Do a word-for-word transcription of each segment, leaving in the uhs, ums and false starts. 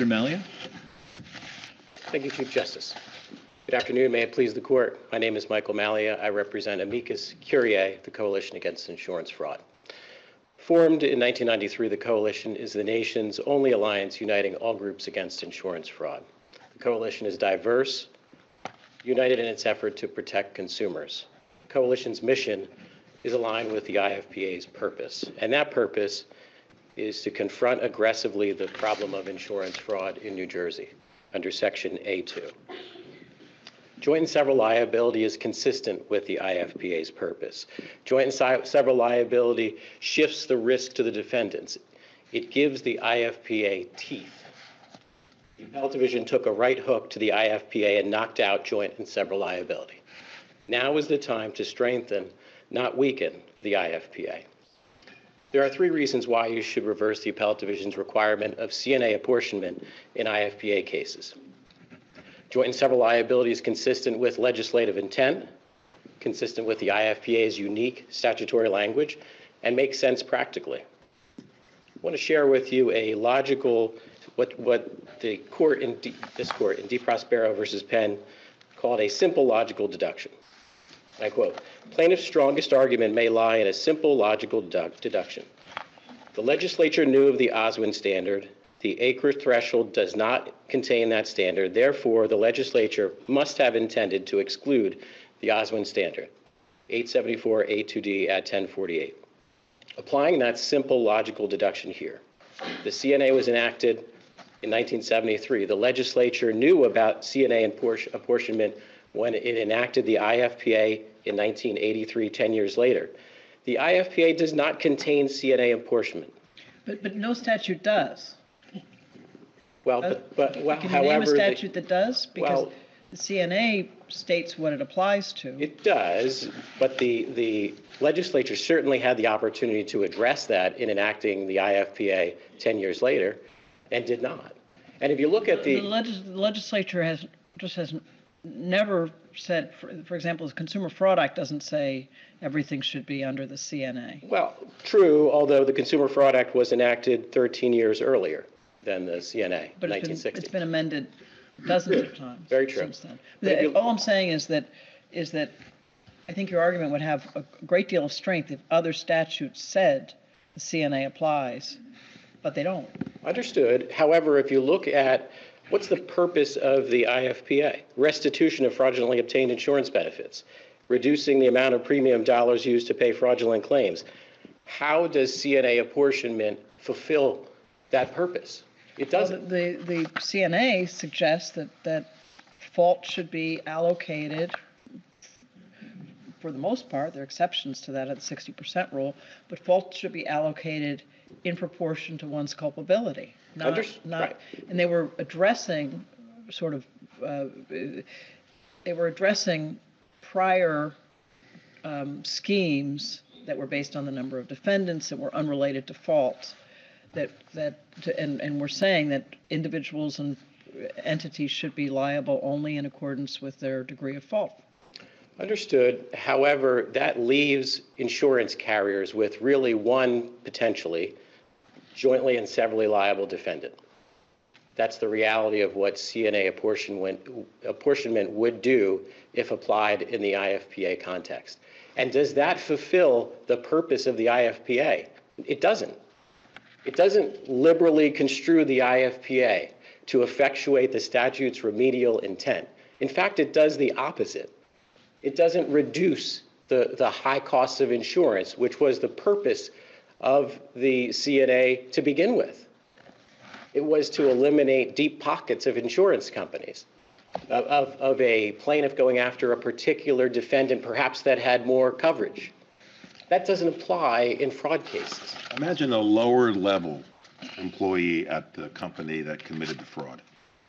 Mister Malia. Thank you, Chief Justice. Good afternoon. May it please the Court. My name is Michael Malia. I represent Amicus Curiae, the Coalition Against Insurance Fraud. Formed in nineteen ninety-three, the Coalition is the nation's only alliance uniting all groups against insurance fraud. The Coalition is diverse, united in its effort to protect consumers. The Coalition's mission is aligned with the I F P A's purpose, and that purpose is to confront aggressively the problem of insurance fraud in New Jersey under Section A two. Joint and several liability is consistent with the I F P A's purpose. Joint and si- several liability shifts the risk to the defendants. It gives the I F P A teeth. The Appellate Division took a right hook to the I F P A and knocked out joint and several liability. Now is the time to strengthen, not weaken, the I F P A. There are three reasons why you should reverse the Appellate Division's requirement of C N A apportionment in I F P A cases. Joint and several liability is consistent with legislative intent, consistent with the I F P A's unique statutory language, and makes sense practically. I want to share with you a logical, what, what the court in D, this court in DiProspero versus Penn called a simple logical deduction. I quote, "Plaintiff's strongest argument may lie in a simple logical dedu- deduction. The legislature knew of the Oswin standard. The acre threshold does not contain that standard. Therefore, the legislature must have intended to exclude the Oswin standard." eight seventy-four A two D at ten forty-eight. Applying that simple logical deduction here, the C N A was enacted in nineteen seventy-three. The legislature knew about C N A apportionment when it enacted the I F P A in nineteen eighty-three, ten years later. The I F P A does not contain C N A apportionment. But, but no statute does. Well, but, but well, Can you however, name a statute the, that does? Because well, the C N A states what it applies to. It does, but the, the legislature certainly had the opportunity to address that in enacting the I F P A ten years later and did not. And if you look at the... The, legis- the legislature has just has never said, for, for example, the Consumer Fraud Act doesn't say everything should be under the C N A. Well, true, although the Consumer Fraud Act was enacted thirteen years earlier than the C N A, but nineteen it's sixty. been, it's been amended dozens of times. Very true. Since then. The, all I'm saying is that is that I think your argument would have a great deal of strength if other statutes said the C N A applies, but they don't. Understood. However, if you look at what's the purpose of the I F P A? Restitution of fraudulently obtained insurance benefits, reducing the amount of premium dollars used to pay fraudulent claims. How does C N A apportionment fulfill that purpose? It doesn't. Well, the, the C N A suggests that, that fault should be allocated, for the most part, there are exceptions to that at the sixty percent rule, but fault should be allocated in proportion to one's culpability. Not, Under, not, right. And they were addressing sort of, uh, they were addressing prior um, schemes that were based on the number of defendants that were unrelated to fault. That that to, and and we're saying that individuals and entities should be liable only in accordance with their degree of fault. Understood. However, that leaves insurance carriers with really one potentially jointly and severally liable defendant. That's the reality of what C N A apportionment, apportionment would do if applied in the I F P A context. And does that fulfill the purpose of the I F P A? It doesn't. It doesn't liberally construe the I F P A to effectuate the statute's remedial intent. In fact, it does the opposite. It doesn't reduce the, the high costs of insurance, which was the purpose of the C N A to begin with. It was to eliminate deep pockets of insurance companies, of, of, of a plaintiff going after a particular defendant, perhaps that had more coverage. That doesn't apply in fraud cases. Imagine a lower level employee at the company that committed the fraud.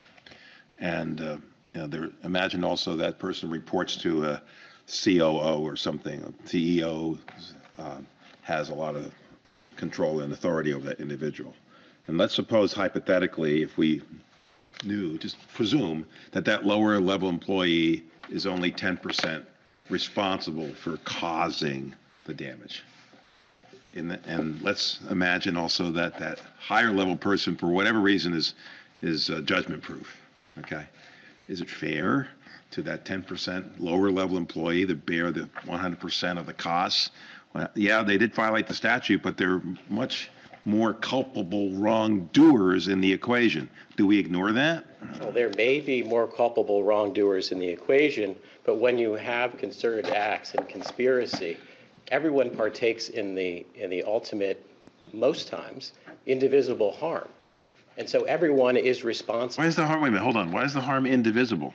And uh, you know, there, imagine also that person reports to a C O O or something. A C E O uh, has a lot of control and authority over that individual. And let's suppose hypothetically, if we knew, just presume that that lower level employee is only ten percent responsible for causing the damage. In the, and let's imagine also that that higher level person, for whatever reason, is is uh, judgment proof, okay? Is it fair to that ten percent lower level employee to bear the one hundred percent of the costs? Well, yeah, they did violate the statute, but they're much more culpable wrongdoers in the equation. Do we ignore that? Well, there may be more culpable wrongdoers in the equation, but when you have concerted acts and conspiracy, everyone partakes in the in the ultimate, most times, indivisible harm. And so everyone is responsible. Why is the harm, wait a minute, hold on. Why is the harm indivisible?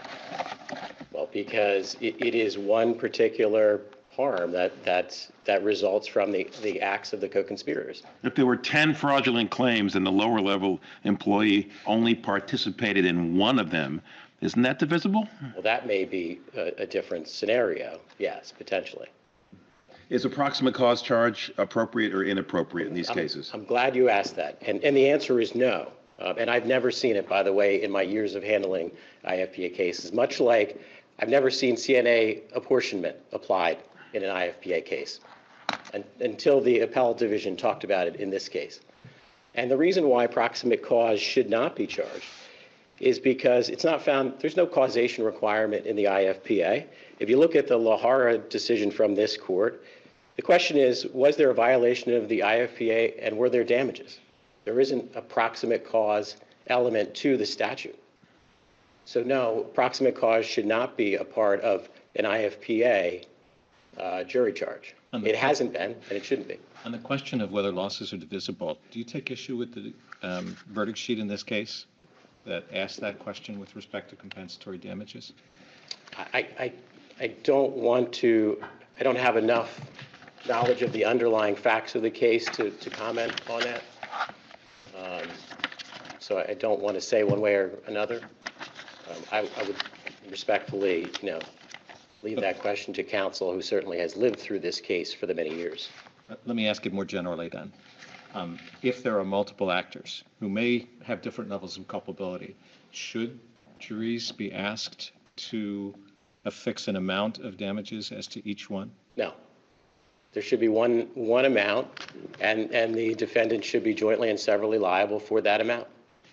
Well, because it, it is one particular harm that that's, that results from the, the acts of the co-conspirators. If there were ten fraudulent claims and the lower level employee only participated in one of them, isn't that divisible? Well, that may be a, a different scenario, yes, potentially. Is a proximate cause charge appropriate or inappropriate in these I'm, cases? I'm glad you asked that. And, and the answer is no. Uh, and I've never seen it, by the way, in my years of handling I F P A cases, much like I've never seen C N A apportionment applied in an I F P A case and, until the appellate division talked about it in this case. And the reason why proximate cause should not be charged is because it's not found, there's no causation requirement in the I F P A. If you look at the Lahara decision from this court, the question is, was there a violation of the I F P A and were there damages? There isn't a proximate cause element to the statute. So no, proximate cause should not be a part of an I F P A uh, jury charge. It hasn't been, and it shouldn't be. On the question of whether losses are divisible, do you take issue with the um, verdict sheet in this case that asked that question with respect to compensatory damages? I, I, I don't want to, I don't have enough knowledge of the underlying facts of the case to, to comment on that. Um, so I don't want to say one way or another. Um, I, I would respectfully, you know, leave that question to counsel, who certainly has lived through this case for the many years. Let me ask it more generally then. Um, if there are multiple actors who may have different levels of culpability, should juries be asked to affix an amount of damages as to each one? No. There should be one, one amount, and, and the defendant should be jointly and severally liable for that amount.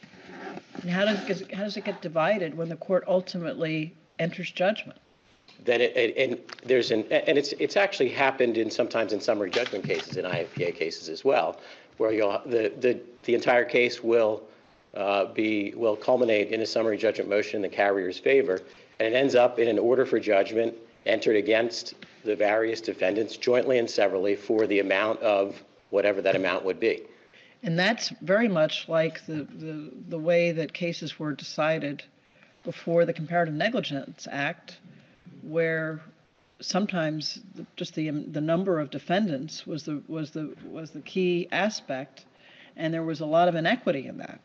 And how does, how does it get divided when the court ultimately enters judgment? Then it, it, and there's an, and it's it's actually happened in sometimes in summary judgment cases, in I F P A cases as well, where you'll the the the entire case will uh, be will culminate in a summary judgment motion in the carrier's favor, and it ends up in an order for judgment entered against the various defendants jointly and severally for the amount of whatever that amount would be. And that's very much like the, the, the way that cases were decided before the Comparative Negligence Act, where sometimes the, just the the number of defendants was the was the was the key aspect, and there was a lot of inequity in that.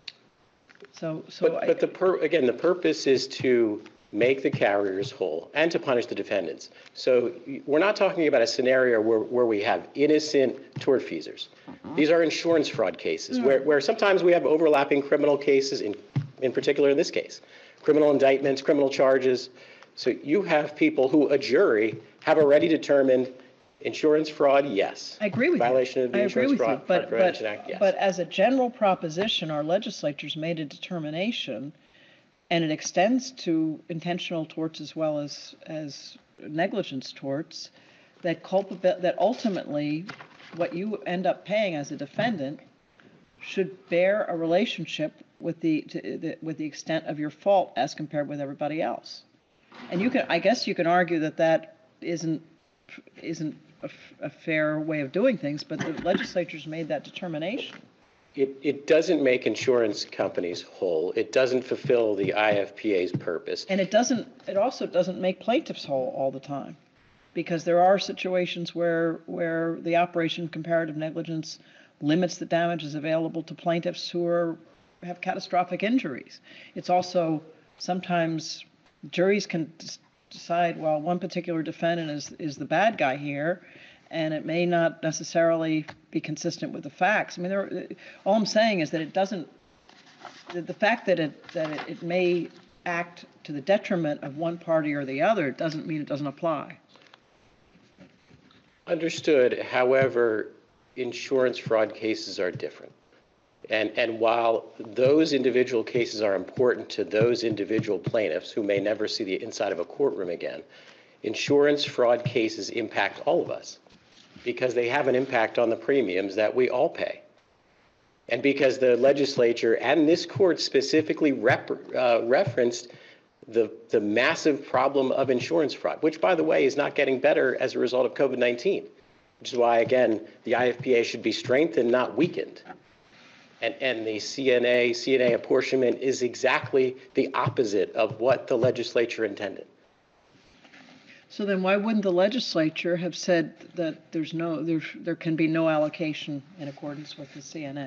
So so But, I, but the per, again, the purpose is to make the carriers whole and to punish the defendants. So we're not talking about a scenario where, where we have innocent tortfeasors. These are insurance fraud cases where, where sometimes we have overlapping criminal cases, in, in particular in this case, criminal indictments, criminal charges. So you have people who a jury have already determined insurance fraud, yes. I agree with Violation you. of the I agree Insurance with Fraud, you. But, Fraud Prevention but, Act, yes. but as a general proposition, our legislatures made a determination, and it extends to intentional torts as well as as negligence torts, that culpabil- that ultimately what you end up paying as a defendant should bear a relationship with the, to, the with the extent of your fault as compared with everybody else. And you can, I guess, you can argue that that isn't isn't a, a fair way of doing things, but the legislature's made that determination. It, it doesn't make insurance companies whole. It doesn't fulfill the I F P A's purpose. And it doesn't, it also doesn't make plaintiffs whole all the time, because there are situations where, where the operation of comparative negligence limits the damages available to plaintiffs who are, have catastrophic injuries. It's also sometimes juries can d- decide, well, one particular defendant is, is the bad guy here, and it may not necessarily be consistent with the facts. I mean, there, all I'm saying is that it doesn't, the, the fact that it that it, it may act to the detriment of one party or the other doesn't mean it doesn't apply. Understood. However, insurance fraud cases are different. And, and while those individual cases are important to those individual plaintiffs who may never see the inside of a courtroom again, insurance fraud cases impact all of us because they have an impact on the premiums that we all pay. And because the legislature and this court specifically rep, uh, referenced the, the massive problem of insurance fraud, which, by the way, is not getting better as a result of COVID nineteen, which is why, again, the I F P A should be strengthened, not weakened. And, and the C N A, C N A apportionment is exactly the opposite of what the legislature intended. So then why wouldn't the legislature have said that there's no, there, there can be no allocation in accordance with the C N A?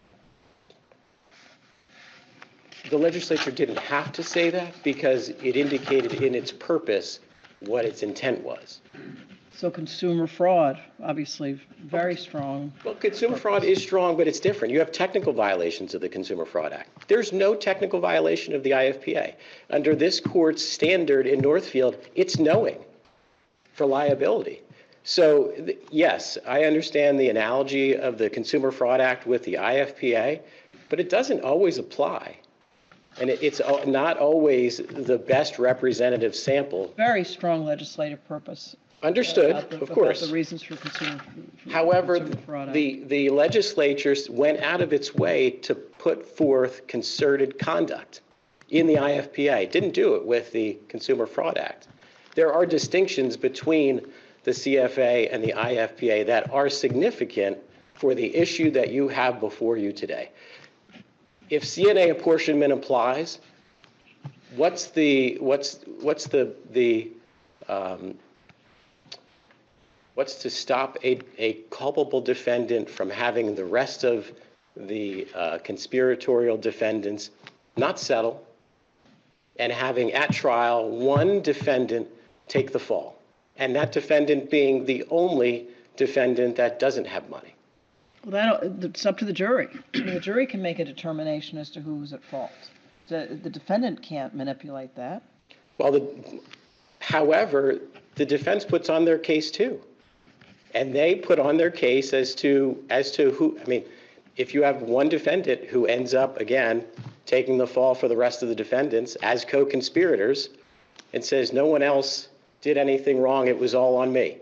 The legislature didn't have to say that because it indicated in its purpose what its intent was. So consumer fraud, obviously very strong. Well, consumer fraud is strong, but it's different. You have technical violations of the Consumer Fraud Act. There's no technical violation of the I F P A. Under this court's standard in Northfield, it's knowing for liability. So th- yes, I understand the analogy of the Consumer Fraud Act with the I F P A, but it doesn't always apply. And it, it's al- not always the best representative sample. Very strong legislative purpose. Understood, about the- of about course. the reasons for consumer. for However, consumer fraud. the, the legislature went out of its way to put forth concerted conduct in the I F P A. It didn't do it with the Consumer Fraud Act. There are distinctions between the C F A and the I F P A that are significant for the issue that you have before you today. If C N A apportionment applies, what's the, what's, what's the, the, um, what's to stop a, a culpable defendant from having the rest of the uh, conspiratorial defendants not settle and having at trial one defendant take the fall, and that defendant being the only defendant that doesn't have money? Well, that, it's up to the jury. I mean, the jury can make a determination as to who's at fault. The, the defendant can't manipulate that. Well, the, however, the defense puts on their case too. And they put on their case as to, as to who, I mean, if you have one defendant who ends up, again, taking the fall for the rest of the defendants as co-conspirators and says no one else did anything wrong, it was all on me.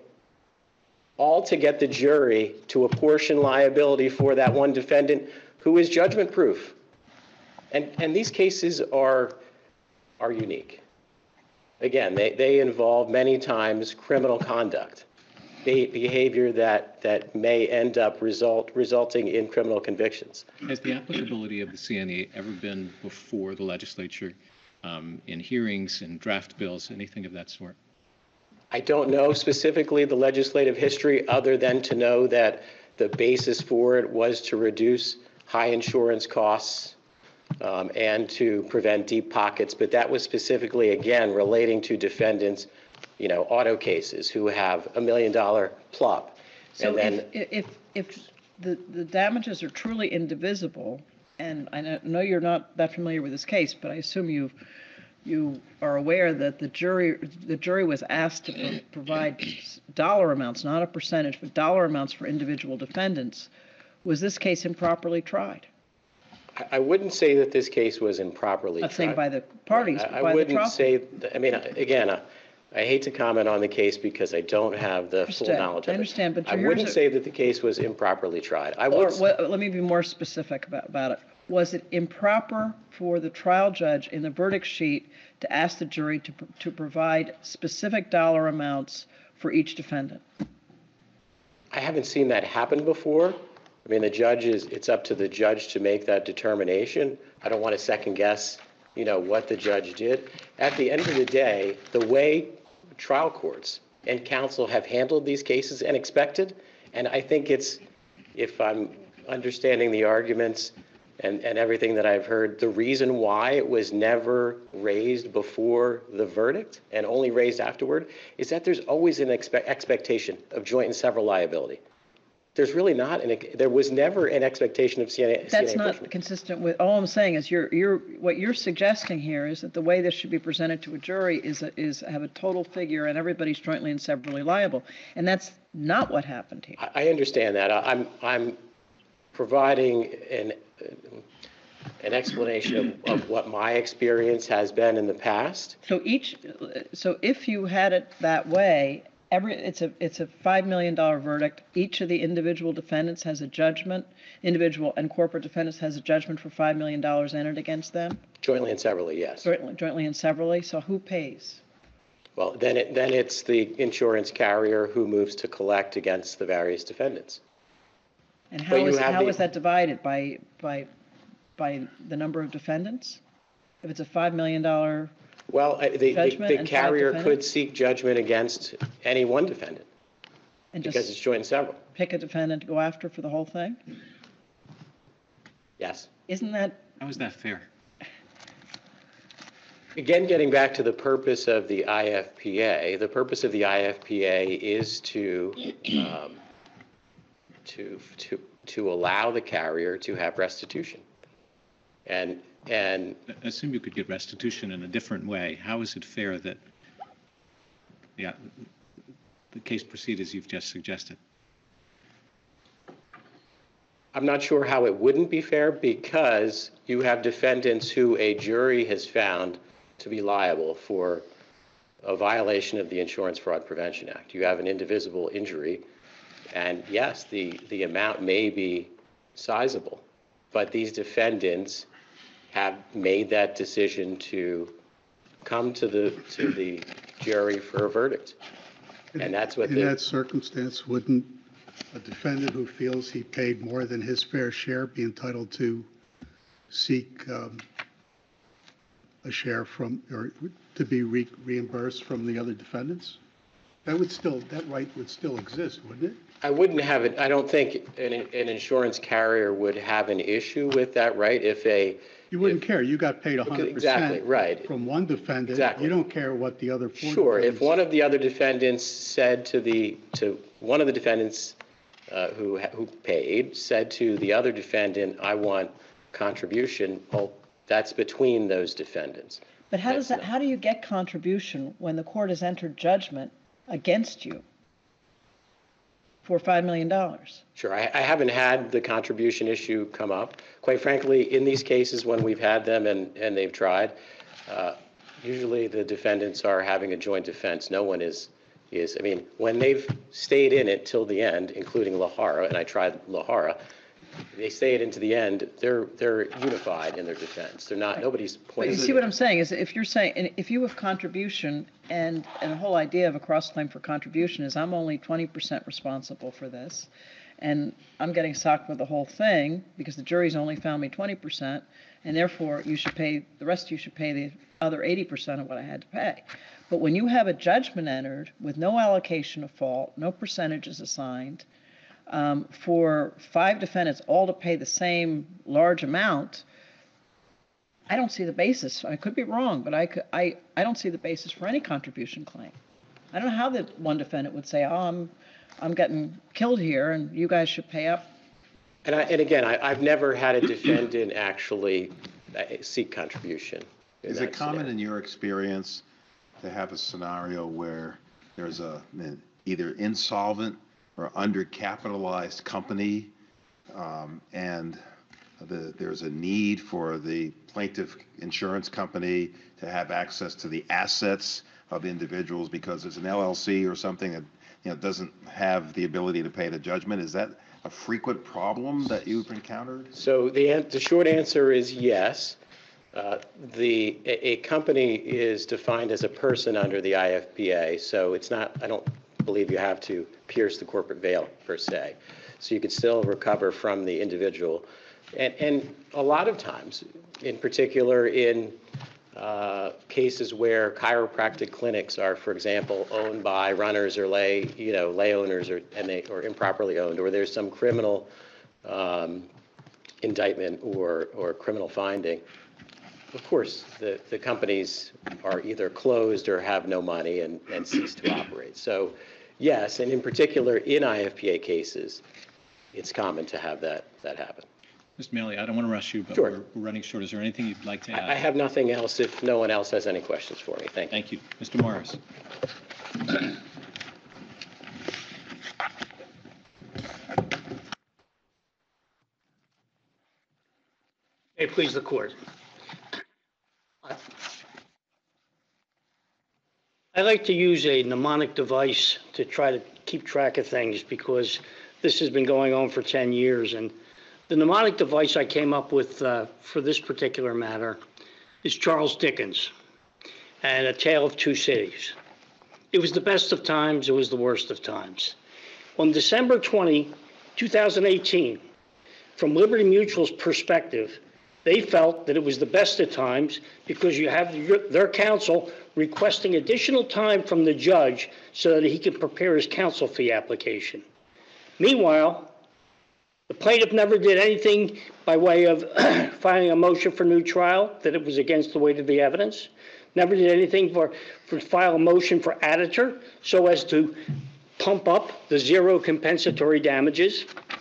All to get the jury to apportion liability for that one defendant who is judgment proof. And, and these cases are, are unique. Again, they, they involve many times criminal conduct, be, behavior that, that may end up result, resulting in criminal convictions. Has the applicability of the C N A ever been before the legislature um, in hearings and draft bills, anything of that sort? I don't know specifically the legislative history other than to know that the basis for it was to reduce high insurance costs um, and to prevent deep pockets. But that was specifically, again, relating to defendants, you know, auto cases who have a million dollar plop. So and then, if, if, if the, the damages are truly indivisible, and I know- know you're not that familiar with this case, but I assume you've you are aware that the jury the jury was asked to pro- provide dollar amounts, not a percentage, but dollar amounts for individual defendants. Was this case improperly tried? I- I wouldn't say that this case was improperly Not saying tried. by the parties, I but I by the wouldn't trial. say, th- I mean, again, I I hate to comment on the case because I don't have the full Understand. knowledge of I it. understand, but I here's wouldn't a- say that the case was improperly tried. I Or would, what, let me be more specific about, about it. Was it improper for the trial judge in the verdict sheet to ask the jury to, to provide specific dollar amounts for each defendant? I haven't seen that happen before. I mean, the judge is, it's up to the judge to make that determination. I don't want to second guess, you know, what the judge did. At the end of the day, the way trial courts and counsel have handled these cases and expected, and I think it's, if I'm understanding the arguments and, and everything that I've heard, the reason why it was never raised before the verdict and only raised afterward is that there's always an expe- expectation of joint and several liability. There's really not, an, there was never an expectation of C N A. That's C N A not apportionment. consistent with, all I'm saying is you're, you're, what you're suggesting here is that the way this should be presented to a jury is, a- is have a total figure and everybody's jointly and severally liable. And that's not what happened here. I I understand that. I- I'm, I'm providing an, an explanation of, of what my experience has been in the past. So each, so if you had it that way, every, it's a, it's a five million dollars verdict. Each of the individual defendants has a judgment, individual and corporate defendants has a judgment for five million dollars entered against them, Jointly and severally, yes. jointly, jointly and severally. So who pays? Well, then it, then it's the insurance carrier who moves to collect against the various defendants. And But how you is, have how the- is that divided? By, by, by the number of defendants? If it's a five million dollars, Well, I- the, the, Judgment the and five carrier could defendants? seek judgment against any one defendant and because it's just joint and several. pick a defendant to go after for the whole thing? Yes. Isn't that, How is that fair? Again, getting back to the purpose of the I F P A, the purpose of the I F P A is to, um, to, to, to allow the carrier to have restitution. And, and Assume you could get restitution in a different way. How is it fair that, yeah, the case proceed as you've just suggested? I'm not sure how it wouldn't be fair because you have defendants who a jury has found to be liable for a violation of the Insurance Fraud Prevention Act. You have an indivisible injury, and yes, the, the amount may be sizable, but these defendants have made that decision to come to the, to the jury for a verdict. And that's what In the, that circumstance, wouldn't a defendant who feels he paid more than his fair share be entitled to seek um, a share from, or to be re- reimbursed from the other defendants? That would still, that right would still exist, wouldn't it? I wouldn't have it, I don't think an, an insurance carrier would have an issue with that, right? If a, You wouldn't care, you got paid one hundred percent. Exactly, right. From one defendant. Exactly. You don't care what the other four sure, if defendants- one of the other defendants said to the, to, one of the defendants uh, who, ha- who paid, said to the other defendant, I want contribution, well, that's between those defendants. but how does That's that, not- how do you get contribution when the court has entered judgment against you for five million dollars? Sure, I, I haven't had the contribution issue come up. Quite frankly, in these cases, when we've had them and, and they've tried, uh, usually the defendants are having a joint defense. No one is, is, I mean, when they've stayed in it till the end, including Lahara, and I tried Lahara, they stayed into the end, they're, they're unified in their defense. They're not, nobody's But you pointing. see what I'm saying is if you're saying, and if you have contribution and, and the whole idea of a cross-claim for contribution is I'm only twenty percent responsible for this and I'm getting socked with the whole thing because the jury's only found me twenty percent and therefore you should pay, the rest of you should pay the other eighty percent of what I had to pay. But when you have a judgment entered with no allocation of fault, no percentages assigned, um, for five defendants all to pay the same large amount, I don't see the basis. I could be wrong, but I, could, I, I don't see the basis for any contribution claim. I don't know how the one defendant would say, oh, I'm, I'm getting killed here and you guys should pay up. And I, and again, I, I've never had a defendant actually uh, seek contribution. in Is that it common scenario. in your experience to have a scenario where there's a, an either insolvent or undercapitalized company, um, and the, there's a need for the plaintiff insurance company to have access to the assets of individuals because it's an L L C or something that, you know, doesn't have the ability to pay the judgment? Is that a frequent problem that you've encountered? So the, an- the short answer is yes. Uh, The, a, a company is defined as a person under the I F P A, so it's not, I don't believe you have to pierce the corporate veil per se. So you could still recover from the individual. And, and a lot of times, in particular in uh, cases where chiropractic clinics are, for example, owned by runners or lay, you know, lay owners or, and they, or improperly owned, or there's some criminal um, indictment or, or criminal finding, of course, the, the companies are either closed or have no money and, and cease to operate. So yes, and in particular in I F P A cases, it's common to have that, that happen. Mister Maley, I don't want to rush you, but Sure. we're we're running short. Is there anything you'd like to I I add? have nothing else if no one else has any questions for me. Thank you. Thank you. Mister Morris? May it please the court. I like to use a mnemonic device to try to keep track of things because this has been going on for ten years. And the mnemonic device I came up with uh, for this particular matter is Charles Dickens and A Tale of Two Cities. It was the best of times, it was the worst of times. On December twentieth, two thousand eighteen, from Liberty Mutual's perspective, they felt that it was the best of times because you have their counsel requesting additional time from the judge so that he can prepare his counsel fee application. Meanwhile, the plaintiff never did anything by way of filing a motion for new trial, that it was against the weight of the evidence. Never did anything for, for file a motion for additor so as to pump up the zero compensatory damages.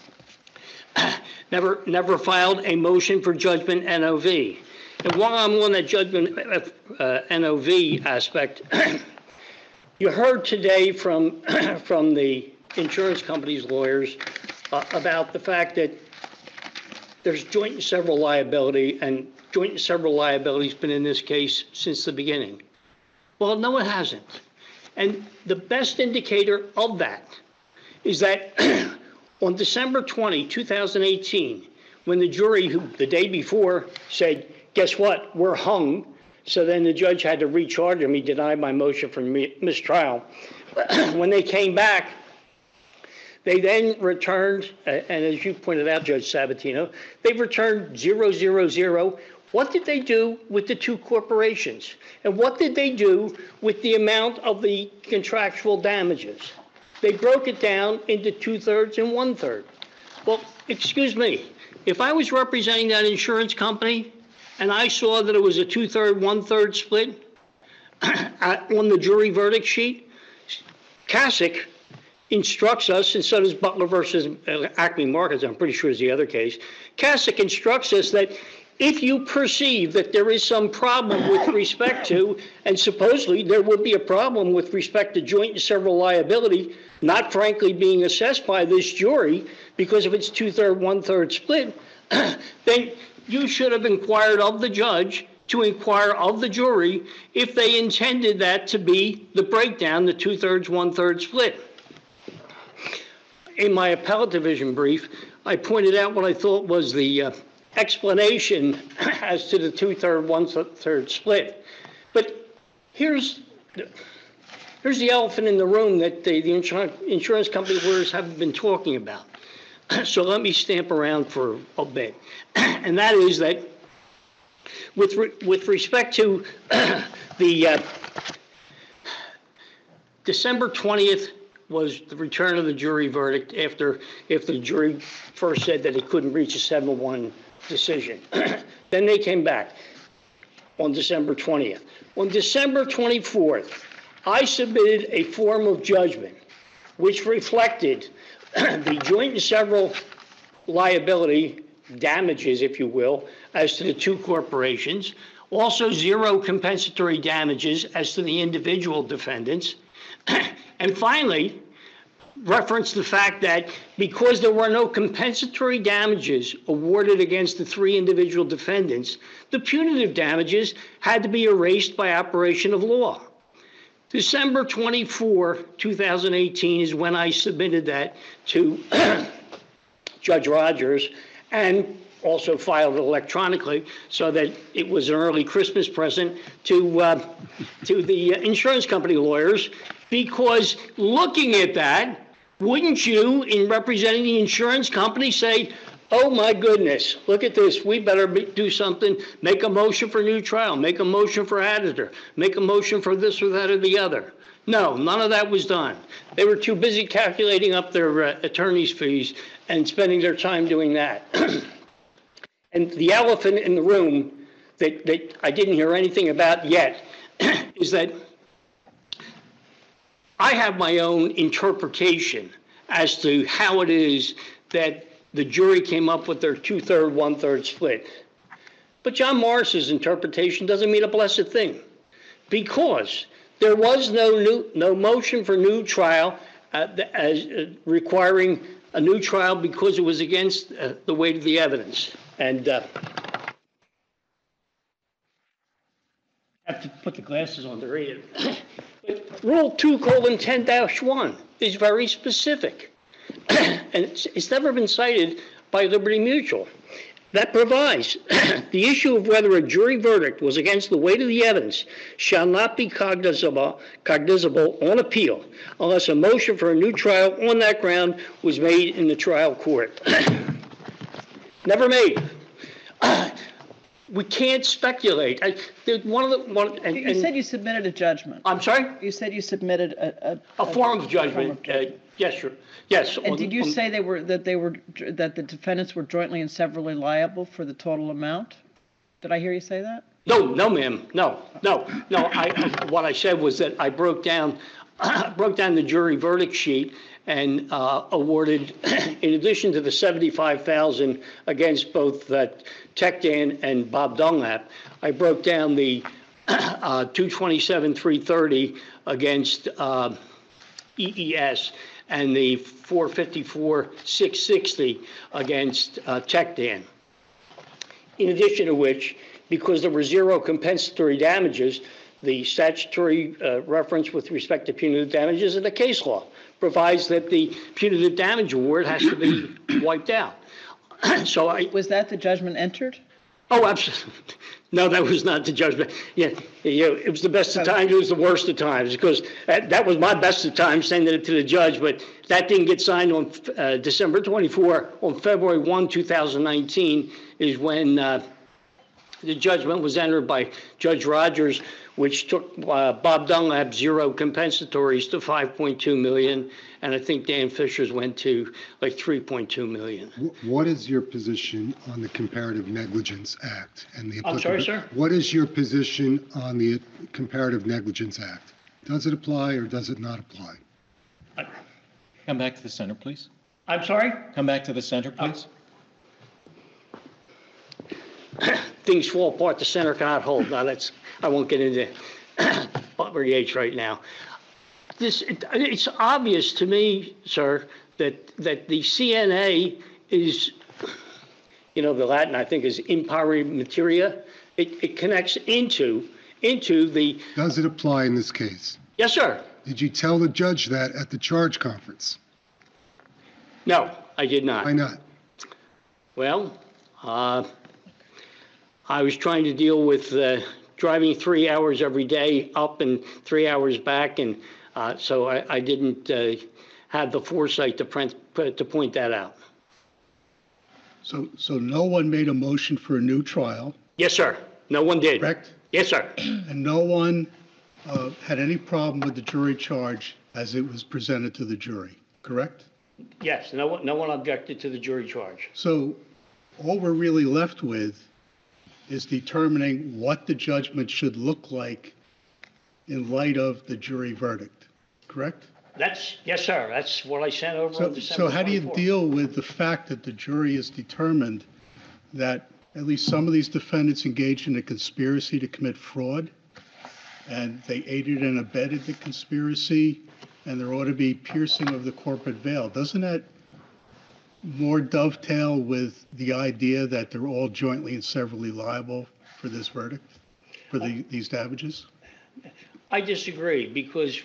Never, never filed a motion for judgment N O V. And while I'm on that judgment uh, N O V aspect, you heard today from, from the insurance company's lawyers uh, about the fact that there's joint and several liability, and joint and several liability has been in this case since the beginning. Well, no, it hasn't. And the best indicator of that is that on December twentieth, two thousand eighteen, when the jury, who the day before said, guess what, we're hung, so then the judge had to recharge him. He denied my motion for mistrial. When they came back, they then returned, and as you pointed out, Judge Sabatino, they returned zero, zero, zero. What did they do with the two corporations? And what did they do with the amount of the contractual damages? They broke it down into two-thirds and one-third. Well, excuse me, if I was representing that insurance company and I saw that it was a two-third, one-third split on the jury verdict sheet, Kasich instructs us, and so does Butler versus Acme Markets, I'm pretty sure is the other case. Kasich instructs us that if you perceive that there is some problem with respect to, and supposedly there would be a problem with respect to joint and several liability, not frankly being assessed by this jury because of its two-third, one-third split, then you should have inquired of the judge to inquire of the jury if they intended that to be the breakdown, the two-thirds, one-third split. In my appellate division brief, I pointed out what I thought was the uh, explanation as to the two-third, one-third split. But here's, here's the elephant in the room that the, the insurance, insurance company lawyers have been talking about. So let me stamp around for a bit. And that is that with, re, with respect to the uh, December twentieth was the return of the jury verdict after if the jury first said that it couldn't reach a seven one decision. Then they came back on December twentieth. On December twenty-fourth, I submitted a form of judgment which reflected the joint and several liability damages, if you will, as to the two corporations, also zero compensatory damages as to the individual defendants, and finally, reference the fact that because there were no compensatory damages awarded against the three individual defendants, the punitive damages had to be erased by operation of law. December twenty-fourth, two thousand eighteen is when I submitted that to Judge Rogers and also filed it electronically so that it was an early Christmas present to, uh, to the insurance company lawyers, because looking at that, wouldn't you, in representing the insurance company, say, oh my goodness, look at this, we better be, do something, make a motion for new trial, make a motion for additor, make a motion for this or that or the other. No, none of that was done. They were too busy calculating up their uh, attorney's fees and spending their time doing that. And the elephant in the room that, that I didn't hear anything about yet is that I have my own interpretation as to how it is that the jury came up with their two-third, one-third split. But John Morris's interpretation doesn't mean a blessed thing, because there was no new, no motion for new trial uh, as uh, requiring a new trial because it was against uh, the weight of the evidence. And uh, have to put the glasses on to read it. But Rule two colon ten dash one is very specific. And it's, it's never been cited by Liberty Mutual. That provides the issue of whether a jury verdict was against the weight of the evidence shall not be cognizable, cognizable on appeal unless a motion for a new trial on that ground was made in the trial court. Never made. We can't speculate. I, one of the one. And, You and, said you submitted a judgment. I'm sorry. You said you submitted a. A, A form of judgment. Uh, yes, sir. Yes. And on- did you on- say they were, that they were, that the defendants were jointly and severally liable for the total amount? Did I hear you say that? No, no, ma'am. No, no, no. I, what I said was that I broke down, broke down the jury verdict sheet and uh, awarded, in addition to the seventy-five thousand against both uh, Tech Dan and Bob Dunlap, I broke down the uh, two twenty-seven three thirty against uh, E E S and the four fifty-four six sixty against uh, Tech Dan. In addition to which, because there were zero compensatory damages, the statutory uh, reference with respect to punitive damages in the case law provides that the punitive damage award has to be wiped out. So I, Was that the judgment entered? oh, absolutely. No, that was not the judgment. Yeah, you know, it was the best of times, it was the worst of times, because that, that was my best of times sending it to the judge, but that didn't get signed on uh, December twenty-fourth. On February first, two thousand nineteen is when uh, the judgment was entered by Judge Rogers, which took uh, Bob Dunlap's zero compensatories to five point two million, and I think Dan Fisher's went to like three point two million. Wh- What is your position on the Comparative Negligence Act and the? I'm sorry, applicabi- sir? What is your position on the Comparative Negligence Act? Does it apply or does it not apply? Come back to the center, please. I'm sorry? Come back to the center, please. Things fall apart, the center cannot hold. Now, that's, I won't get into Butler Yates right now. This, it, it's obvious to me, sir, that, that the C N A is, you know, the Latin, I think, is impari materia. It, it connects into, into the, Does it apply in this case? yes, sir. Did you tell the judge that at the charge conference? No, I did not. Why not? Well, uh, I was trying to deal with uh, driving three hours every day up and three hours back, and uh, so I, I didn't uh, have the foresight to, print, to point that out. So, so no one made a motion for a new trial, Yes, sir. No one did. correct? Yes, sir. And no one uh, had any problem with the jury charge as it was presented to the jury, correct? Yes, no one, no one objected to the jury charge. So all we're really left with is determining what the judgment should look like in light of the jury verdict, correct? That's, yes, sir. That's what I sent over So, on December so how do you twenty-fourth. deal with the fact that the jury has determined that at least some of these defendants engaged in a conspiracy to commit fraud, and they aided and abetted the conspiracy, and there ought to be piercing of the corporate veil? Doesn't that more dovetail with the idea that they're all jointly and severally liable for this verdict, for the, these damages? I disagree, because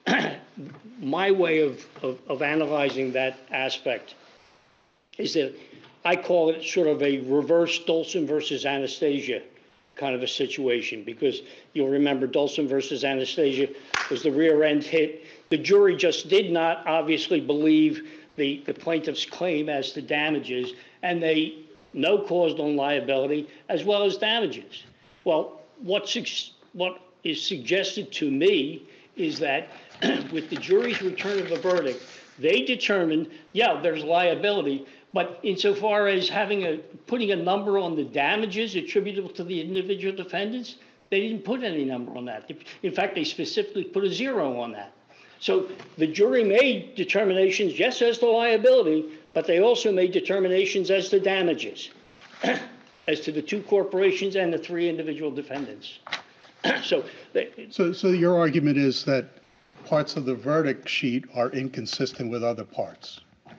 my way of, of, of analyzing that aspect is that I call it sort of a reverse Dolson versus Anastasia kind of a situation, because you'll remember Dolson versus Anastasia was the rear end hit. The jury just did not obviously believe the, the plaintiff's claim as to damages, and they no caused on liability as well as damages. Well, what's, what is suggested to me is that with the jury's return of a verdict, they determined, yeah, there's liability, but insofar as having a, putting a number on the damages attributable to the individual defendants, they didn't put any number on that. In fact, they specifically put a zero on that. So the jury made determinations, yes, as to liability, but they also made determinations as to damages, as to the two corporations and the three individual defendants. So, they, So, so your argument is that parts of the verdict sheet are inconsistent with other parts?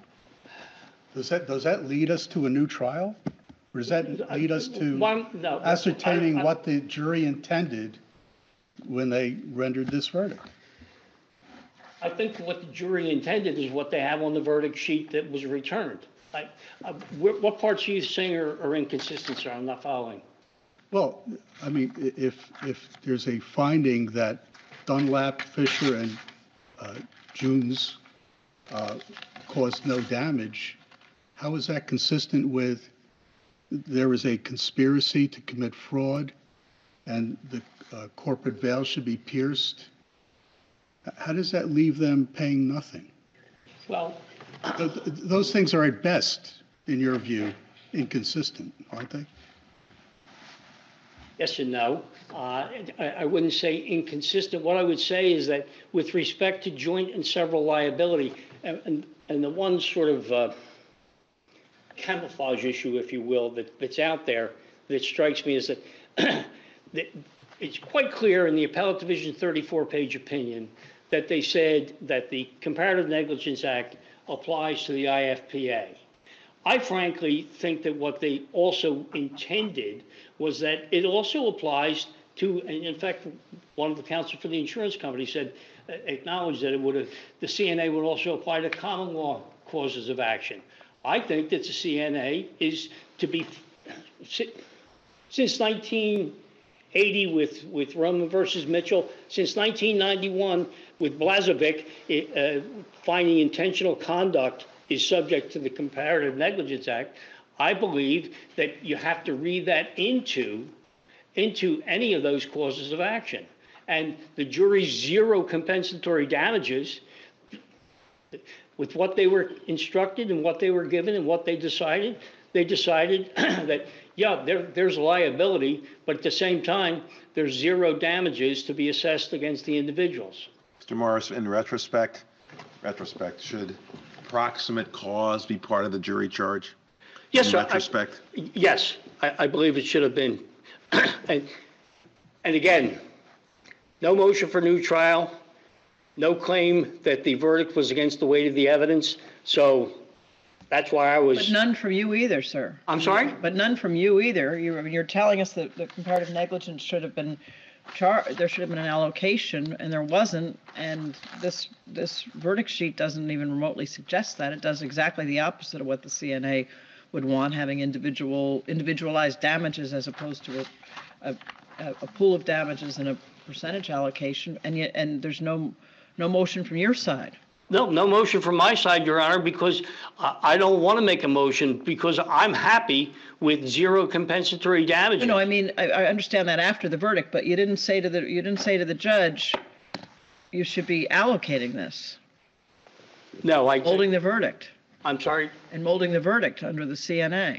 Does that, does that lead us to a new trial? Or does that lead us to One- no, ascertaining I- I- what the jury intended when they rendered this verdict. I think what the jury intended is what they have on the verdict sheet that was returned. I, I, wh- what parts are you saying are, are inconsistent, sir? I'm not following. Well, I mean, i- if, if there's a finding that Dunlap, Fisher, and uh, Junes uh, caused no damage, how is that consistent with there is a conspiracy to commit fraud and the uh, corporate veil should be pierced? How does that leave them paying nothing? Well, Th- th- Those things are at best, in your view, inconsistent, aren't they? yes and no. Uh, I, I wouldn't say inconsistent. What I would say is that with respect to joint and several liability, and, and, and the one sort of uh, camouflage issue, if you will, that, that's out there that strikes me is that, that it's quite clear in the Appellate Division thirty-four page opinion that they said that the Comparative Negligence Act applies to the I F P A. I frankly think that what they also intended was that it also applies to, and in fact, one of the counsel for the insurance company said, acknowledged that it would have, the C N A would also apply to common law causes of action. I think that the C N A is to be, since nineteen eighty with, with Roman versus Mitchell, since nineteen ninety-one with Blazovic, uh, finding intentional conduct is subject to the Comparative Negligence Act. I believe that you have to read that into, into any of those causes of action. And the jury's zero compensatory damages, with what they were instructed and what they were given and what they decided, they decided that, yeah, there, there's liability, but at the same time, there's zero damages to be assessed against the individuals. Mister Morris, in retrospect, retrospect, should proximate cause be part of the jury charge? Yes, In sir. I- retrospect? Yes, I, I believe it should have been. And, and again, no motion for new trial, no claim that the verdict was against the weight of the evidence. So that's why I But was, none from you either, sir. I'm sorry? But none from you either. You're, I mean, you're telling us that the comparative negligence should have been char, there should have been an allocation, and there wasn't, and this, this verdict sheet doesn't even remotely suggest that. It does exactly the opposite of what the C N A would want, having individual, individualized damages as opposed to a, a, a pool of damages and a percentage allocation, and yet, and there's no, no motion from your side. No, no motion from my side, Your Honor, because I I don't want to make a motion because I'm happy with zero compensatory damages. No, no, I mean, I, I understand that after the verdict, but you didn't say to the, you didn't say to the judge, you should be allocating this, No, I, holding the verdict, I'm sorry. and molding the verdict under the C N A.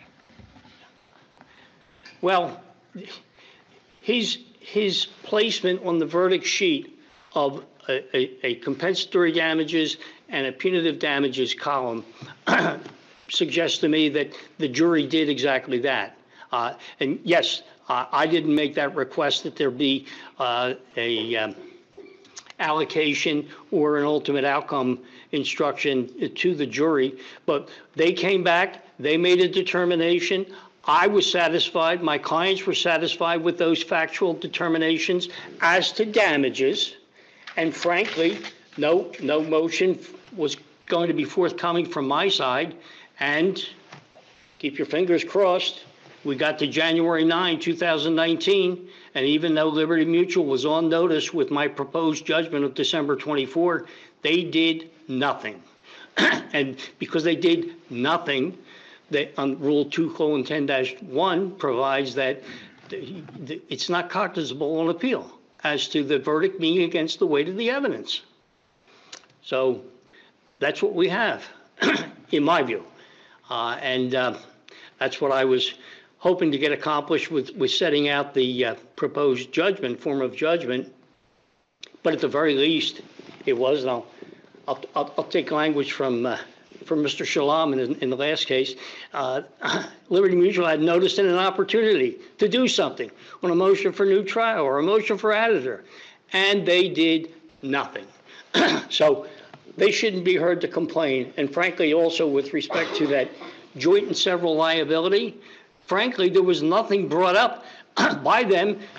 Well, his, his placement on the verdict sheet of a, a, a compensatory damages and a punitive damages column suggests to me that the jury did exactly that. Uh, and yes, uh, I didn't make that request that there be uh, a um, allocation or an ultimate outcome instruction to the jury, but they came back, they made a determination. I was satisfied, my clients were satisfied with those factual determinations as to damages. And frankly, no, no motion was going to be forthcoming from my side. And keep your fingers crossed, we got to January ninth, two thousand nineteen, and even though Liberty Mutual was on notice with my proposed judgment of December twenty-fourth, they did nothing. And because they did nothing, that on Rule two colon ten dash one provides that it's not cognizable on appeal as to the verdict being against the weight of the evidence. So that's what we have, in my view. Uh, and uh, that's what I was hoping to get accomplished with, with setting out the uh, proposed judgment, form of judgment. But at the very least, it was, and I'll, I'll, I'll, I'll take language from, uh, from Mister Shalom in, in the last case. Uh, Liberty Mutual had noticed and an opportunity to do something on a motion for new trial or a motion for editor, and they did nothing. So they shouldn't be heard to complain. And frankly, also with respect to that joint and several liability, frankly, there was nothing brought up by them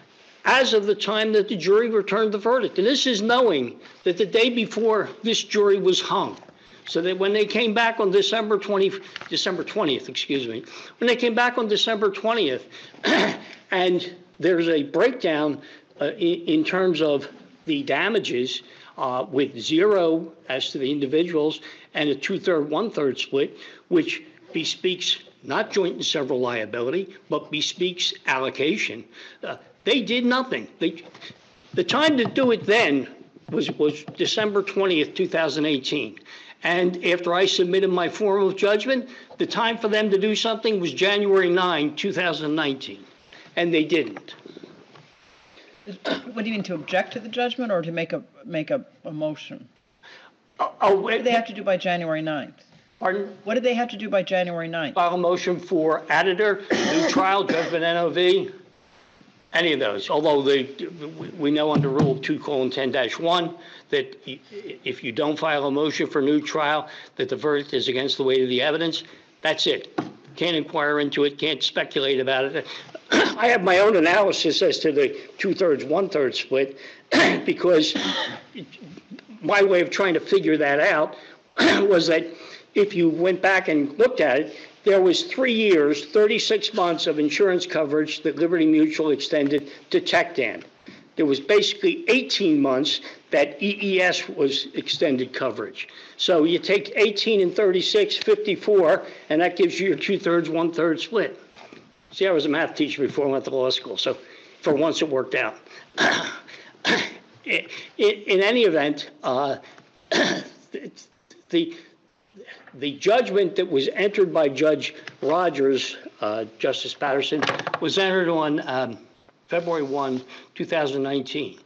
as of the time that the jury returned the verdict. And this is knowing that the day before this jury was hung. So that when they came back on December twentieth, December twentieth, excuse me, when they came back on December twentieth, and there's a breakdown uh, in, in terms of the damages uh, with zero as to the individuals and a two-third, one-third split, which bespeaks not joint and several liability, but bespeaks allocation. Uh, they did nothing. They, the time to do it then was, was December twentieth, two thousand eighteen. And after I submitted my form of judgment, the time for them to do something was January ninth, two thousand nineteen, and they didn't. What do you mean, to object to the judgment or to make a, make a, a motion? Oh, oh, What did they have to do by January ninth? Pardon? What did they have to do by January ninth? File a motion for editor, new trial, judgment N O V, any of those. Although they, we know under Rule two colon ten dash one that if you don't file a motion for new trial, that the verdict is against the weight of the evidence. That's it. Can't inquire into it, can't speculate about it. I have my own analysis as to the two-thirds, one-third split, because my way of trying to figure that out was that if you went back and looked at it, there was three years, thirty-six months of insurance coverage that Liberty Mutual extended to TechDan. There was basically eighteen months that E E S was extended coverage. So you take eighteen and thirty-six, fifty-four, and that gives you your two-thirds, one-third split. See, I was a math teacher before I went to law school, so for once it worked out. in, in any event, uh, the The judgment that was entered by Judge Rogers, uh, Justice Patterson, was entered on um, February first, two thousand nineteen.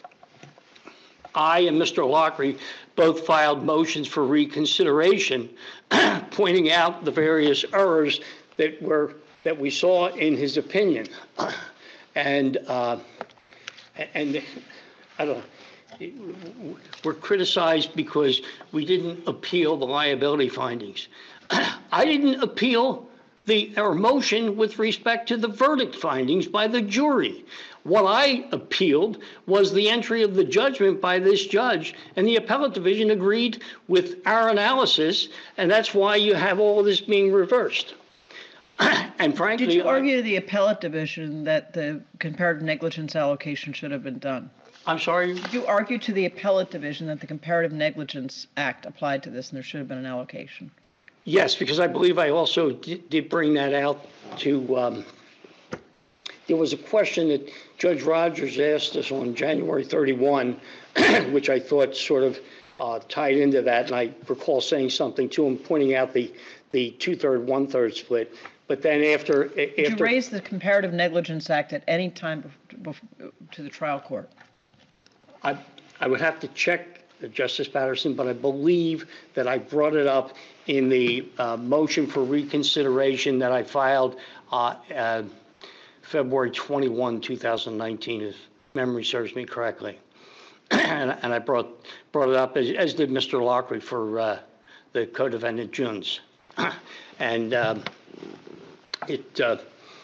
I and Mister Lockery both filed motions for reconsideration, pointing out the various errors that were that we saw in his opinion, and uh, and I don't know. We're criticized because we didn't appeal the liability findings. I didn't appeal the our motion with respect to the verdict findings by the jury. What I appealed was the entry of the judgment by this judge, and the appellate division agreed with our analysis, and that's why you have all of this being reversed. And frankly, Did you argue to the appellate division that the comparative negligence allocation should have been done? I'm sorry? Did you argue to the appellate division that the Comparative Negligence Act applied to this and there should have been an allocation? Yes, because I believe I also did, did bring that out to, um, there was a question that Judge Rogers asked us on January thirty-first, which I thought sort of uh, tied into that, and I recall saying something to him, pointing out the, the two-third, one-third split. But then after... Did after, you raise the Comparative Negligence Act at any time bef- bef- to the trial court? I, I would have to check, uh, Justice Patterson, but I believe that I brought it up in the uh, motion for reconsideration that I filed uh, uh, February twenty-first, two thousand nineteen, if memory serves me correctly. and, and I brought brought it up, as, as did Mister Lockery for uh, the co-defendant Jones. and um, it, uh,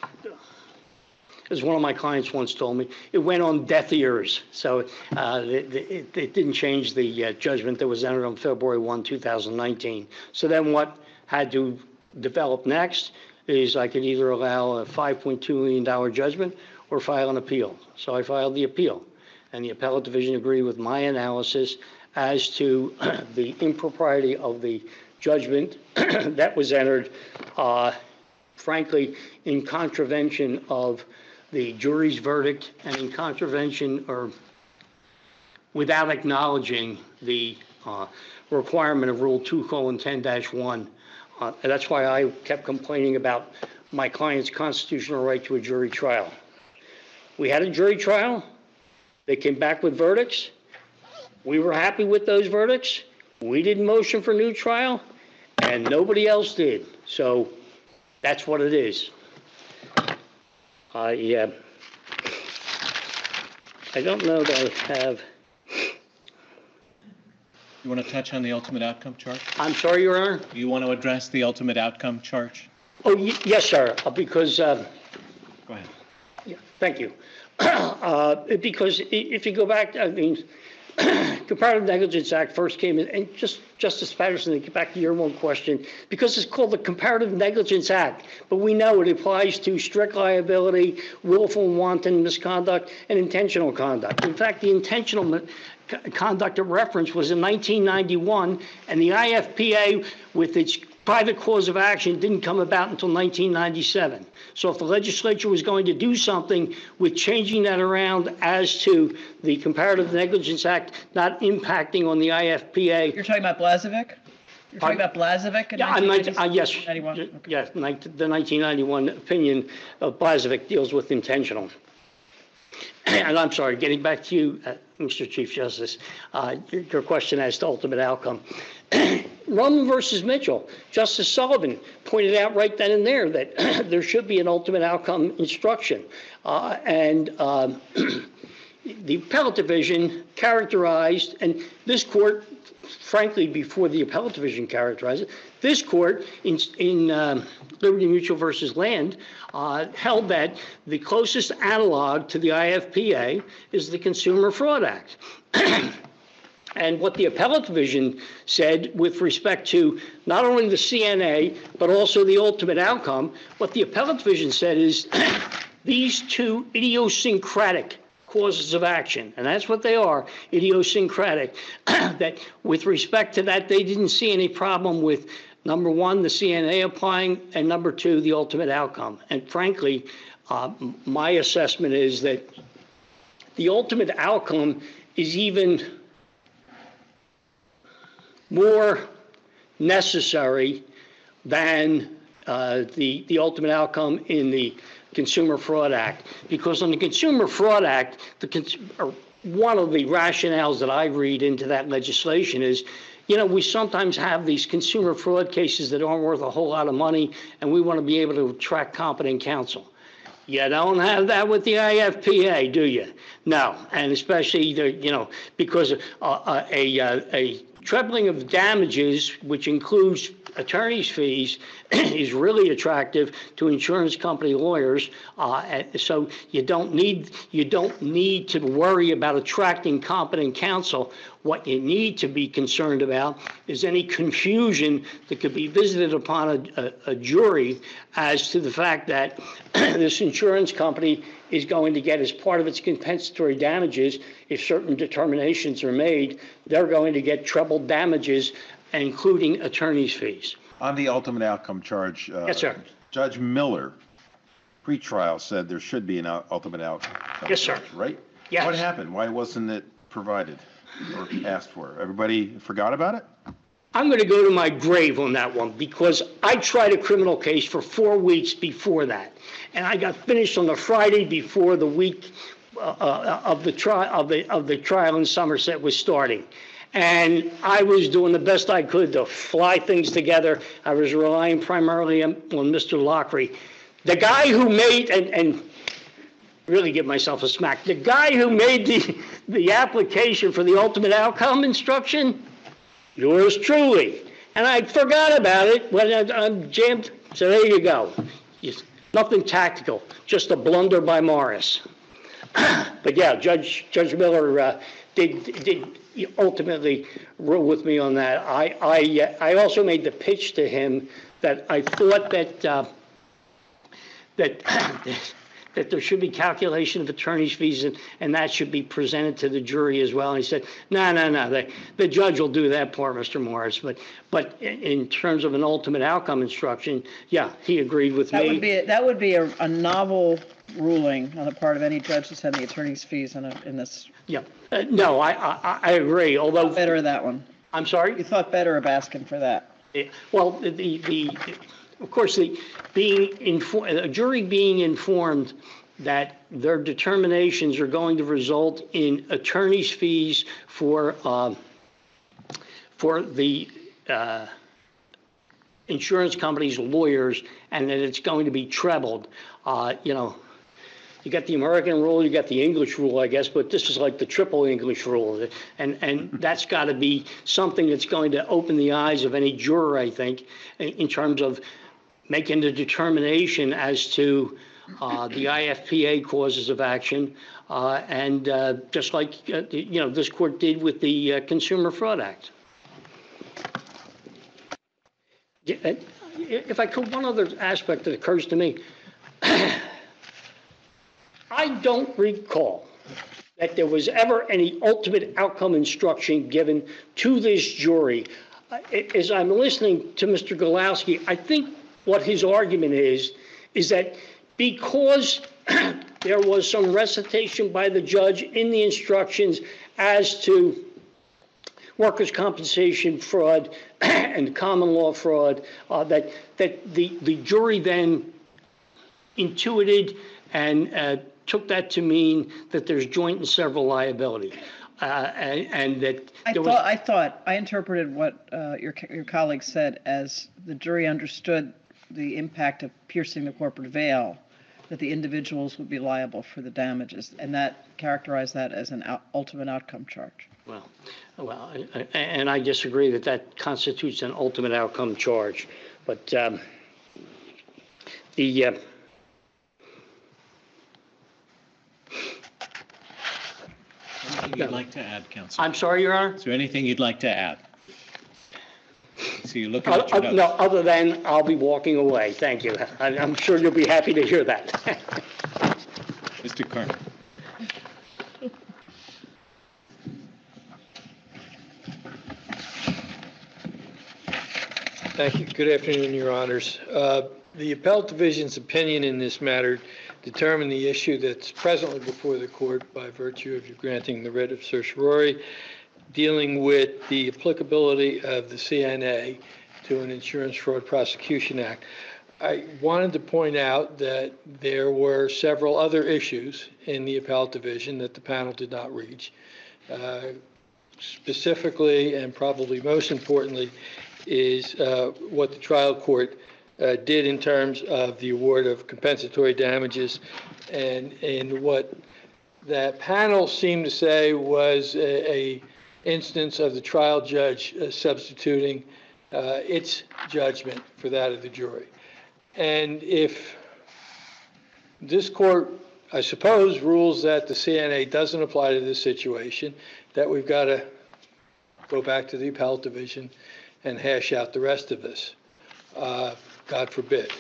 as one of my clients once told me, it went on deaf ears. So uh, it, it, it didn't change the uh, judgment that was entered on February first, two thousand nineteen. So then what had to develop next is I could either allow a five point two million dollars judgment or file an appeal. So I filed the appeal. And the appellate division agreed with my analysis as to the impropriety of the judgment that was entered, uh, frankly, in contravention of the jury's verdict and in contravention or without acknowledging the uh, requirement of Rule two colon ten dash one. Uh, and that's why I kept complaining about my client's constitutional right to a jury trial. We had a jury trial. They came back with verdicts. We were happy with those verdicts. We didn't motion for new trial, and nobody else did. So that's what it is. I, uh, I don't know that I have. You want to touch on the ultimate outcome charge? I'm sorry, Your Honor? You want to address the ultimate outcome charge? Oh, y- yes, sir, uh, because, uh, Go ahead. yeah, thank you. Uh, Because i- if you go back, I mean, Comparative Negligence Act first came in, and just, Justice Patterson, to get back to your one question, because it's called the Comparative Negligence Act, but we know it applies to strict liability, willful and wanton misconduct, and intentional conduct. In fact, the intentional mi- co- conduct of reference was in nineteen ninety-one, and the I F P A, with its private cause of action, didn't come about until nineteen ninety-seven. So if the legislature was going to do something with changing that around as to the Comparative Negligence Act not impacting on the I F P A. You're talking about Blazovic? You're talking Pardon? about Blazovic in Yeah, I'm nineteen nineteen, uh, yes, ninety-one? Okay. yes, nine- the nineteen ninety-one opinion of Blazovic deals with intentional. And I'm sorry, getting back to you, uh, Mister Chief Justice, uh, your, your question as to ultimate outcome. Rumman versus Mitchell, Justice Sullivan pointed out right then and there that there should be an ultimate outcome instruction. Uh, and um, the appellate division characterized, and this court, frankly, before the appellate division characterized it, this court in, in um, Liberty Mutual versus Land uh, held that the closest analog to the I F P A is the Consumer Fraud Act. And what the appellate division said with respect to not only the C N A, but also the ultimate outcome, what the appellate division said is these two idiosyncratic causes of action, and that's what they are, idiosyncratic, that with respect to that, they didn't see any problem with, number one, the C N A applying, and number two, the ultimate outcome. And frankly, uh, my assessment is that the ultimate outcome is even more necessary than uh, the, the ultimate outcome in the Consumer Fraud Act. Because on the Consumer Fraud Act, the, cons- or one of the rationales that I read into that legislation is, you know, we sometimes have these consumer fraud cases that aren't worth a whole lot of money, and we want to be able to attract competent counsel. You don't have that with the I F P A, do you? No, and especially, the, you know, because uh, a, a, a trebling of damages, which includes attorney's fees, is really attractive to insurance company lawyers. Uh, so you don't need you don't need to worry about attracting competent counsel. What you need to be concerned about is any confusion that could be visited upon a, a, a jury as to the fact that this insurance company is going to get, as part of its compensatory damages, if certain determinations are made, they're going to get treble damages, including attorney's fees. On the ultimate outcome charge. uh, Yes, sir. Judge Miller, pre-trial, said there should be an out- ultimate outcome. Yes, sir. charge, Right? Yes. What happened? Why wasn't it provided or asked for? Everybody forgot about it? I'm going to go to my grave on that one because I tried a criminal case for four weeks before that, and I got finished on the Friday before the week uh, uh, of the trial of the of the trial in Somerset was starting, and I was doing the best I could to fly things together. I was relying primarily on, on Mister Lockery, the guy who made and and. really give myself a smack. The guy who made the the application for the ultimate outcome instruction. Yours truly. And I forgot about it when I, I'm jammed. So there you go. It's nothing tactical, just a blunder by Morris. But yeah, Judge Judge Miller uh, did did ultimately rule with me on that. I I uh, I also made the pitch to him that I thought that uh, that. that there should be calculation of attorney's fees, and, and that should be presented to the jury as well. And he said, no, no, no, the, the judge will do that part, Mister Morris. But but in, in terms of an ultimate outcome instruction, yeah, he agreed with That me. would be, that would be a, a novel ruling on the part of any judge to send the attorney's fees in, a, in this. Yeah, uh, no, I, I I agree, although, Better of that one. I'm sorry? You thought better of asking for that. Yeah, well, the, the, the of course, the being informed, a jury being informed that their determinations are going to result in attorney's fees for uh, for the uh, insurance company's lawyers, and that it's going to be trebled. Uh, you know, you got the American rule, you got the English rule, I guess, but this is like the triple English rule. And, and that's got to be something that's going to open the eyes of any juror, I think, in, in terms of making the determination as to uh, the I F P A causes of action, uh, and uh, just like, uh, you know, this court did with the uh, Consumer Fraud Act. Yeah, and if I could, one other aspect that occurs to me, I don't recall that there was ever any ultimate outcome instruction given to this jury. Uh, As I'm listening to Mister Golowski, I think what his argument is, is that because there was some recitation by the judge in the instructions as to workers' compensation fraud and common law fraud, uh, that, that the, the jury then intuited and uh, took that to mean that there's joint and several liability. Uh, and, and that I there thought, was, I thought, I interpreted what uh, your, your colleague said as the jury understood the impact of piercing the corporate veil, that the individuals would be liable for the damages, and that characterized that as an out, ultimate outcome charge. well, well, I- I- and I disagree that that constitutes an ultimate outcome charge. But um, the, uh, Anything you'd like to add, Counsel? I'm sorry, Your Honor? Is there anything you'd like to add? So you're looking Uh, at your uh, notes. No, other than I'll be walking away. Thank you. I- I'm sure you'll be happy to hear that. Mister Kerner. Thank you. Good afternoon, Your Honors. Uh, The Appellate Division's opinion in this matter determined the issue that's presently before the court by virtue of you granting the writ of certiorari, dealing with the applicability of the C N A to an Insurance Fraud Prosecution Act. I wanted to point out that there were several other issues in the Appellate Division that the panel did not reach. Uh, Specifically, and probably most importantly, is uh, what the trial court uh, did in terms of the award of compensatory damages, and, and what that panel seemed to say was a, a instance of the trial judge uh, substituting uh, its judgment for that of the jury. And if this court, I suppose, rules that the C N A doesn't apply to this situation, that we've got to go back to the Appellate Division and hash out the rest of this. Uh, God forbid.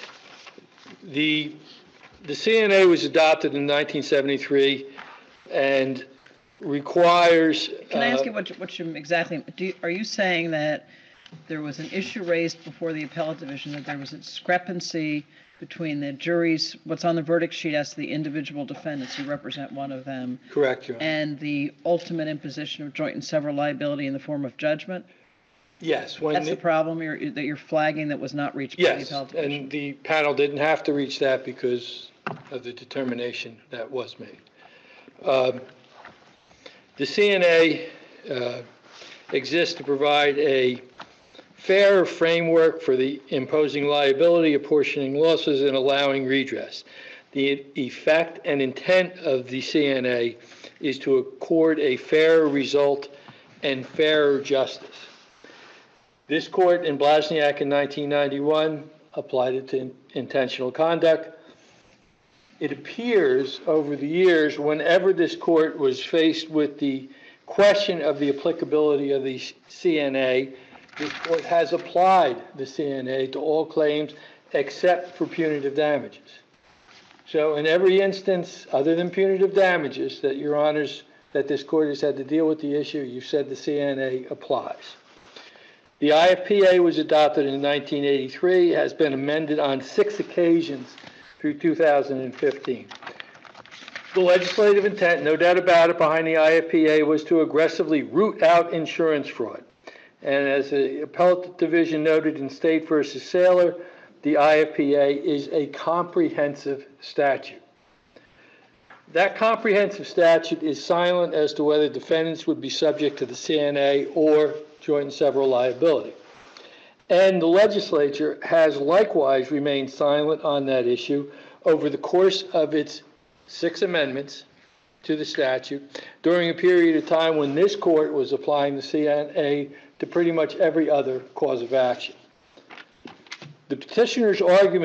The, the C N A was adopted in nineteen seventy-three and requires... Can I ask uh, you what, you- what you exactly, do you, are you saying that there was an issue raised before the appellate division, that there was a discrepancy between the jury's, what's on the verdict sheet as to the individual defendants, you represent one of them, Correct, Your Honor. and the ultimate imposition of joint and several liability in the form of judgment? Yes. when That's the- the problem you're, that you're flagging that was not reached by the Yes, appellate division? and the panel didn't have to reach that because of the determination that was made. Um, The C N A uh, exists to provide a fair framework for the imposing liability, apportioning losses, and allowing redress. The effect and intent of the C N A is to accord a fair result and fairer justice. This court in Blasniak in nineteen ninety-one applied it to in- intentional conduct. It appears over the years, whenever this court was faced with the question of the applicability of the C N A, this court has applied the C N A to all claims except for punitive damages. So in every instance, other than punitive damages, that Your Honors, that this court has had to deal with the issue, you said the C N A applies. The I F P A was adopted in nineteen eighty-three, has been amended on six occasions through two thousand fifteen. The legislative intent, no doubt about it, behind the I F P A was to aggressively root out insurance fraud. And as the appellate division noted in State versus Saylor, the I F P A is a comprehensive statute. That comprehensive statute is silent as to whether defendants would be subject to the C N A or joint and several liability. And the legislature has likewise remained silent on that issue over the course of its six amendments to the statute during a period of time when this court was applying the C N A to pretty much every other cause of action. The petitioner's argument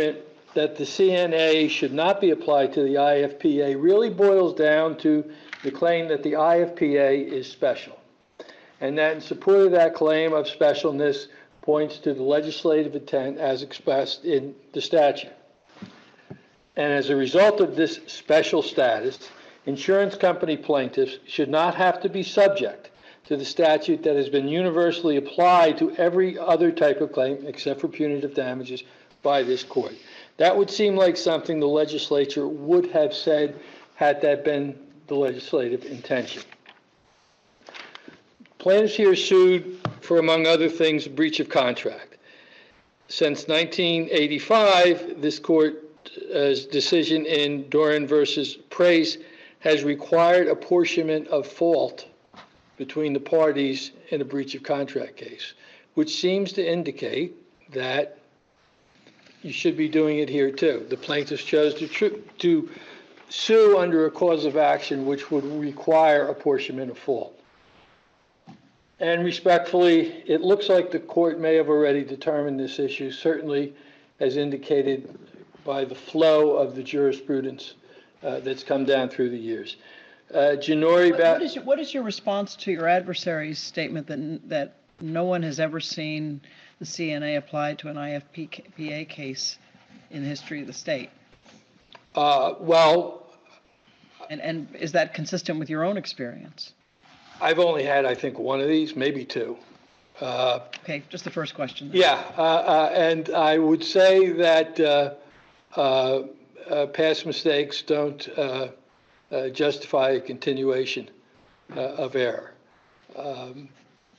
that the C N A should not be applied to the I F P A really boils down to the claim that the I F P A is special. And that in support of that claim of specialness points to the legislative intent as expressed in the statute. And as a result of this special status, insurance company plaintiffs should not have to be subject to the statute that has been universally applied to every other type of claim except for punitive damages by this court. That would seem like something the legislature would have said had that been the legislative intention. Plaintiffs here sued for, among other things, breach of contract. Since nineteen eighty-five, this court's decision in Doran versus Praise has required apportionment of fault between the parties in a breach of contract case, which seems to indicate that you should be doing it here too. The plaintiffs chose to, tr to sue under a cause of action which would require apportionment of fault. And respectfully, it looks like the court may have already determined this issue, certainly as indicated by the flow of the jurisprudence uh, that's come down through the years. Uh, Janori, What, what, is your, what is your response to your adversary's statement that, that no one has ever seen the C N A applied to an I F P A case in the history of the state? Uh, well, And, and is that consistent with your own experience? I've only had, I think, one of these, maybe two. Uh, Okay, just the first question. then. yeah, uh, uh, and I would say that uh, uh, uh, past mistakes don't uh, uh, justify a continuation uh, of error. Um,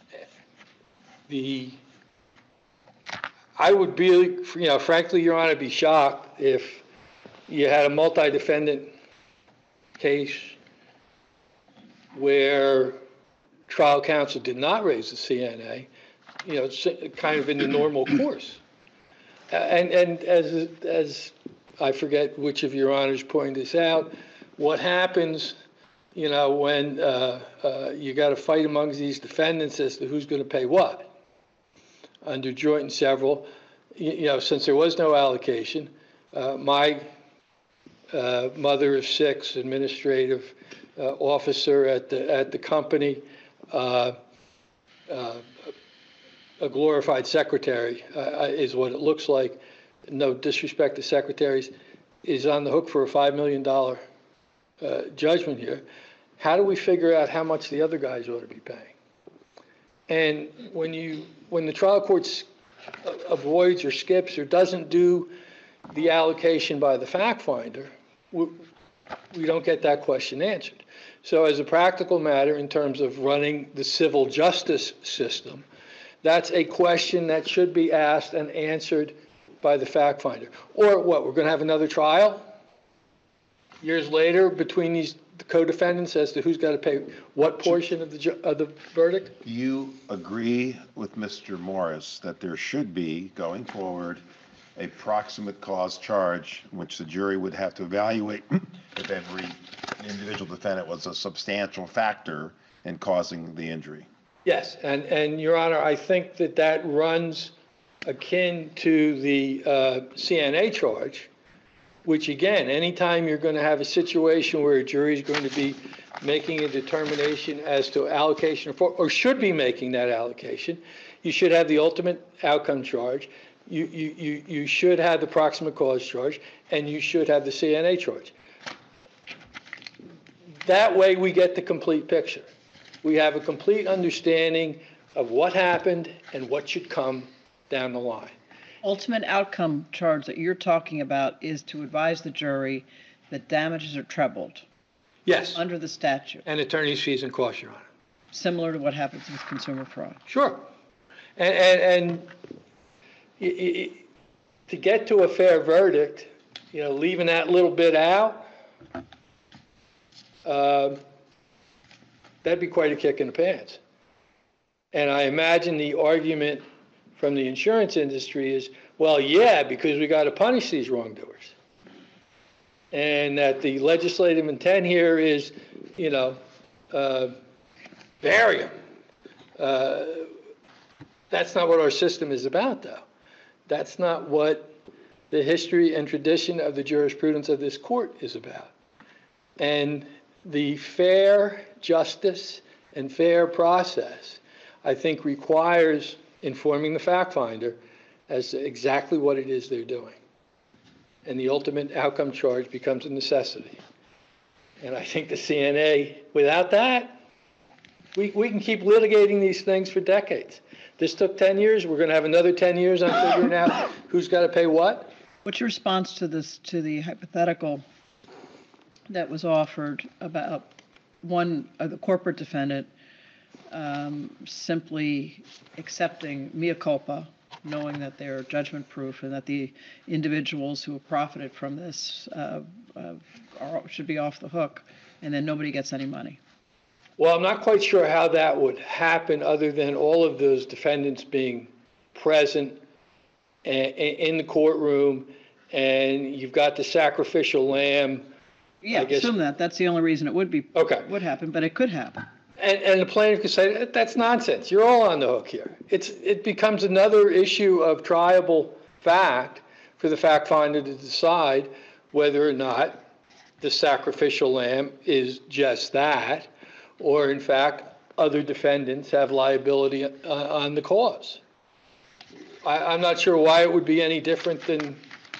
the I would be, you know, frankly, Your Honor, be shocked if you had a multi-defendant case where trial counsel did not raise the C N A, you know, it's kind of in the normal course. And, and as, as I forget which of Your Honors pointed this out, what happens, you know, when uh, uh, you got to fight amongst these defendants as to who's going to pay what? Under joint and several, you, you know, since there was no allocation, uh, my uh, mother of six, administrative uh, officer at the, at the company, Uh, uh, a glorified secretary uh, is what it looks like. No disrespect to secretaries, is on the hook for a five million dollars uh, judgment here. How do we figure out how much the other guys ought to be paying? And when you, when the trial court avoids or skips or doesn't do the allocation by the fact finder, we, we don't get that question answered. So as a practical matter, in terms of running the civil justice system, that's a question that should be asked and answered by the fact finder. Or what, we're going to have another trial years later between these co-defendants as to who's got to pay what portion of the, ju of the verdict? Do you agree with Mister Morris that there should be, going forward, a proximate cause charge, which the jury would have to evaluate if every individual defendant was a substantial factor in causing the injury? Yes, and, and Your Honor, I think that that runs akin to the uh, C N A charge, which again, anytime you're going to have a situation where a jury is going to be making a determination as to allocation or, or should be making that allocation, you should have the ultimate outcome charge. You, you, you, you should have the proximate cause charge, and you should have the C N A charge. That way we get the complete picture. We have a complete understanding of what happened and what should come down the line. Ultimate outcome charge that you're talking about is to advise the jury that damages are trebled Yes, under the statute, and attorney's fees and costs, Your Honor. similar to what happens with consumer fraud. Sure. And, and, and y- y- to get to a fair verdict, you know, leaving that little bit out, um, that'd be quite a kick in the pants. And I imagine the argument from the insurance industry is, well, yeah, because we got to punish these wrongdoers. And that the legislative intent here is, you know, uh, bury them. Uh, that's not what our system is about, though. That's not what the history and tradition of the jurisprudence of this court is about. And the fair justice and fair process, I think, requires informing the fact finder as to exactly what it is they're doing. And the ultimate outcome charge becomes a necessity. And I think the C N A, without that, we, we can keep litigating these things for decades. This took ten years. We're going to have another ten years on figuring out who's got to pay what. What's your response to this, to the hypothetical that was offered about one, uh, the corporate defendant um, simply accepting mea culpa, knowing that they're judgment proof and that the individuals who have profited from this uh, uh, are, should be off the hook, and then nobody gets any money? Well, I'm not quite sure how that would happen other than all of those defendants being present a- a- in the courtroom, and you've got the sacrificial lamb. Yeah, I guess- assume that. That's the only reason it would be, Okay. would happen, but it could happen. And, and the plaintiff could say, that's nonsense. You're all on the hook here. It's, it becomes another issue of triable fact for the fact finder to decide whether or not the sacrificial lamb is just that, or in fact, other defendants have liability uh, on the cause. I, I'm not sure why it would be any different than,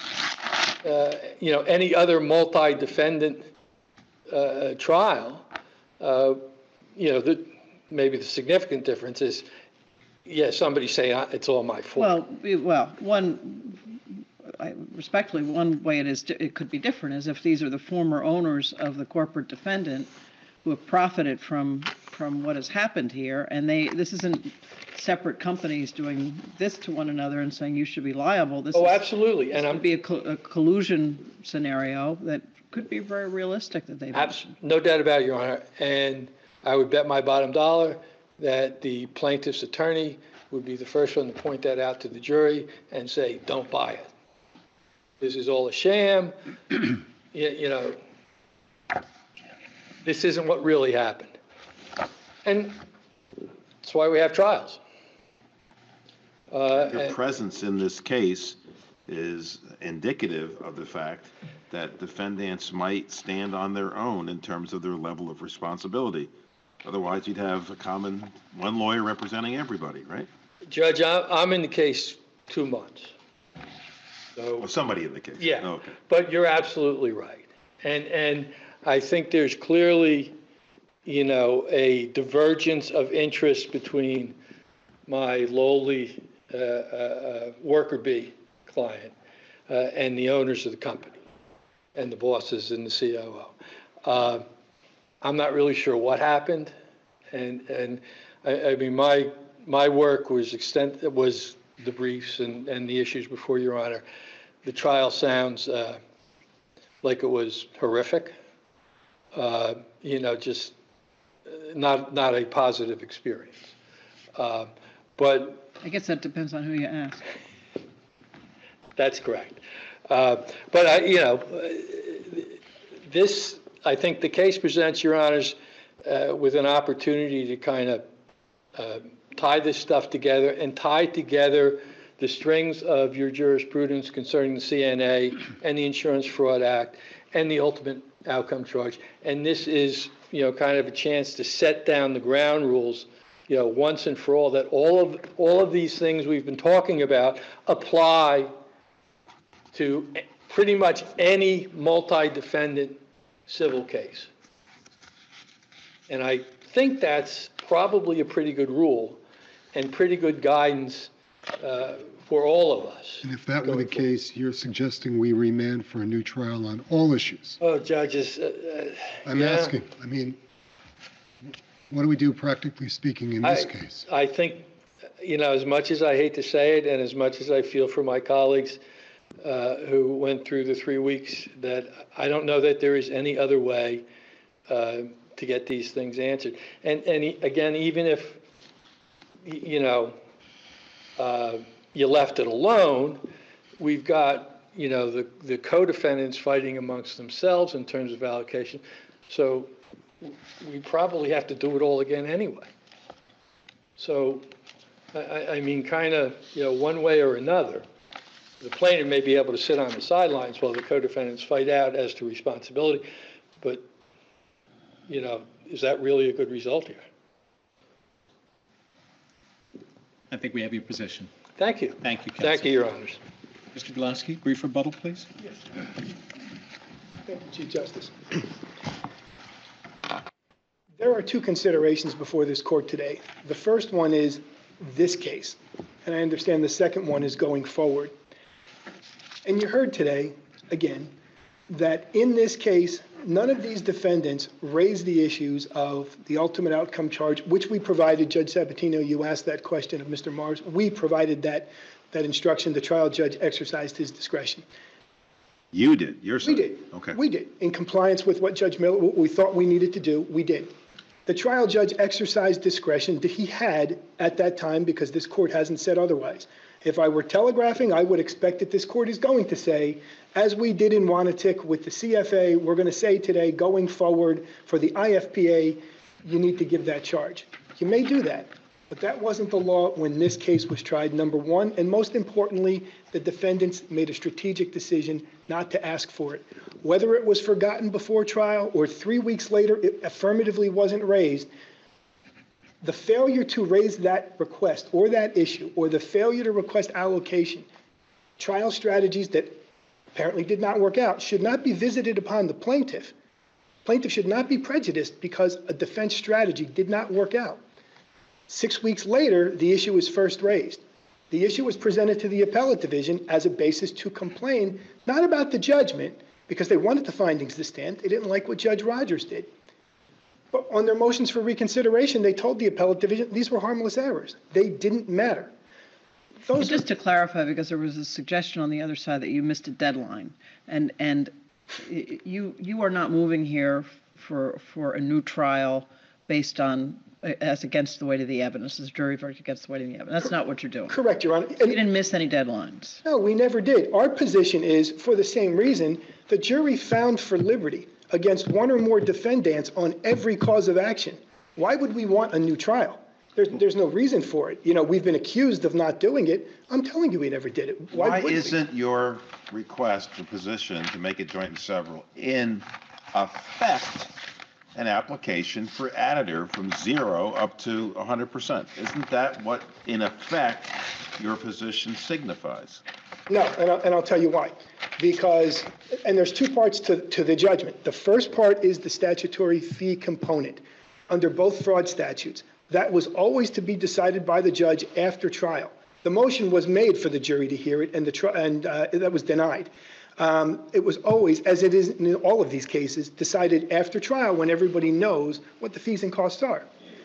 uh, you know, any other multi-defendant uh, trial. Uh, you know, the, maybe the significant difference is, yeah, somebody say "Uh, it's all my fault. Well, we- well, one, I- respectfully, one way it is, it could be different is if these are the former owners of the corporate defendant who have profited from, from what has happened here, and they, this isn't separate companies doing this to one another and saying you should be liable. This Oh, is- absolutely. And This I'm would be a co- a collusion scenario that could be very realistic that they've. abs- no doubt about it, Your Honor. And I would bet my bottom dollar that the plaintiff's attorney would be the first one to point that out to the jury and say, don't buy it. This is all a sham. you, you know, this isn't what really happened. And that's why we have trials. Uh, Your and- presence in this case is indicative of the fact that defendants might stand on their own in terms of their level of responsibility. Otherwise, you'd have a common, one lawyer representing everybody, right? Judge, I'm, I'm in the case two months. So. Or somebody in the case. Yeah, Oh, okay. but you're absolutely right. And, and I think there's clearly, you know, a divergence of interest between my lowly uh, uh, worker bee client uh, and the owners of the company and the bosses and the C O O. Uh, I'm not really sure what happened. And, and I, I mean, my, my work was extent, was the briefs and, and the issues before Your Honor. The trial sounds uh, like it was horrific, uh, you know, just uh, not, not a positive experience. Uh, But I guess that depends on who you ask. that's correct. Uh, But I, you know, this, I think the case presents, Your Honors, uh, with an opportunity to kind of uh, tie this stuff together and tie together the strings of your jurisprudence concerning the C N A and the Insurance Fraud Act and the ultimate outcome charge. And this is, you know, kind of a chance to set down the ground rules, you know, once and for all, that all of, all of these things we've been talking about apply to pretty much any multi-defendant civil case. And I think that's probably a pretty good rule and pretty good guidance uh, for all of us. And if that were going the forward. case, you're suggesting we remand for a new trial on all issues? Oh, judges, uh, uh, I'm yeah. asking, I mean, what do we do practically speaking in this I- case? I think, you know, as much as I hate to say it, and as much as I feel for my colleagues uh, who went through the three weeks, that I don't know that there is any other way uh, to get these things answered. And, and e- again, even if, y- you know, uh, you left it alone, we've got, you know, the, the co-defendants fighting amongst themselves in terms of allocation. So we probably have to do it all again anyway. So, I- I, I mean, kind of, you know, one way or another, the plaintiff may be able to sit on the sidelines while the co-defendants fight out as to responsibility, but, you know, is that really a good result here? I think we have your position. Thank you. Thank you, counsel. Thank you, Your Honors. Mister Glasky, brief rebuttal, please. Thank you, Chief Justice. There are two considerations before this court today. The first one is this case, and I understand the second one is going forward. And you heard today, again, that in this case, none of these defendants raised the issues of the ultimate outcome charge, which we provided. Judge Sabatino, you asked that question of Mister Mars. We provided that, that instruction. The trial judge exercised his discretion. You did, your We side? did. Okay. We did. In compliance with what Judge Miller, what we thought we needed to do, we did. The trial judge exercised discretion that he had at that time because this court hasn't said otherwise. If I were telegraphing, I would expect that this court is going to say, as we did in Wanatic with the C F A, we're going to say today, going forward for the I F P A, you need to give that charge. You may do that, but that wasn't the law when this case was tried, number one. And most importantly, the defendants made a strategic decision not to ask for it. Whether it was forgotten before trial or three weeks later, it affirmatively wasn't raised. The failure to raise that request or that issue, or the failure to request allocation, trial strategies that apparently did not work out, should not be visited upon the plaintiff. Plaintiff should not be prejudiced because a defense strategy did not work out. Six weeks later, the issue was first raised. The issue was presented to the appellate division as a basis to complain, not about the judgment, because they wanted the findings to stand. They didn't like what Judge Rogers did. But on their motions for reconsideration, they told the appellate division these were harmless errors. They didn't matter. Those Just to clarify, because there was a suggestion on the other side that you missed a deadline, and and y- you you are not moving here for for a new trial based on uh, as against the weight of the evidence, as jury verdict against the weight of the evidence. That's not what you're doing. Correct, Your Honor. You And didn't miss any deadlines. no, we never did. Our position is, for the same reason, the jury found for liberty against one or more defendants on every cause of action. Why would we want a new trial? There's, there's no reason for it. You know, we've been accused of not doing it. I'm telling you we never did it. Why, Why would we? isn't your request for position to make it joint and several in effect an application for additive from zero up to one hundred percent? Isn't that what, in effect, your position signifies? No, and I'll, and I'll tell you why. Because, and there's two parts to, to the judgment. The first part is the statutory fee component under both fraud statutes. That was always to be decided by the judge after trial. The motion was made for the jury to hear it, and the tri- and uh, that was denied. Um, it was always, as it is in all of these cases, decided after trial when everybody knows what the fees and costs are.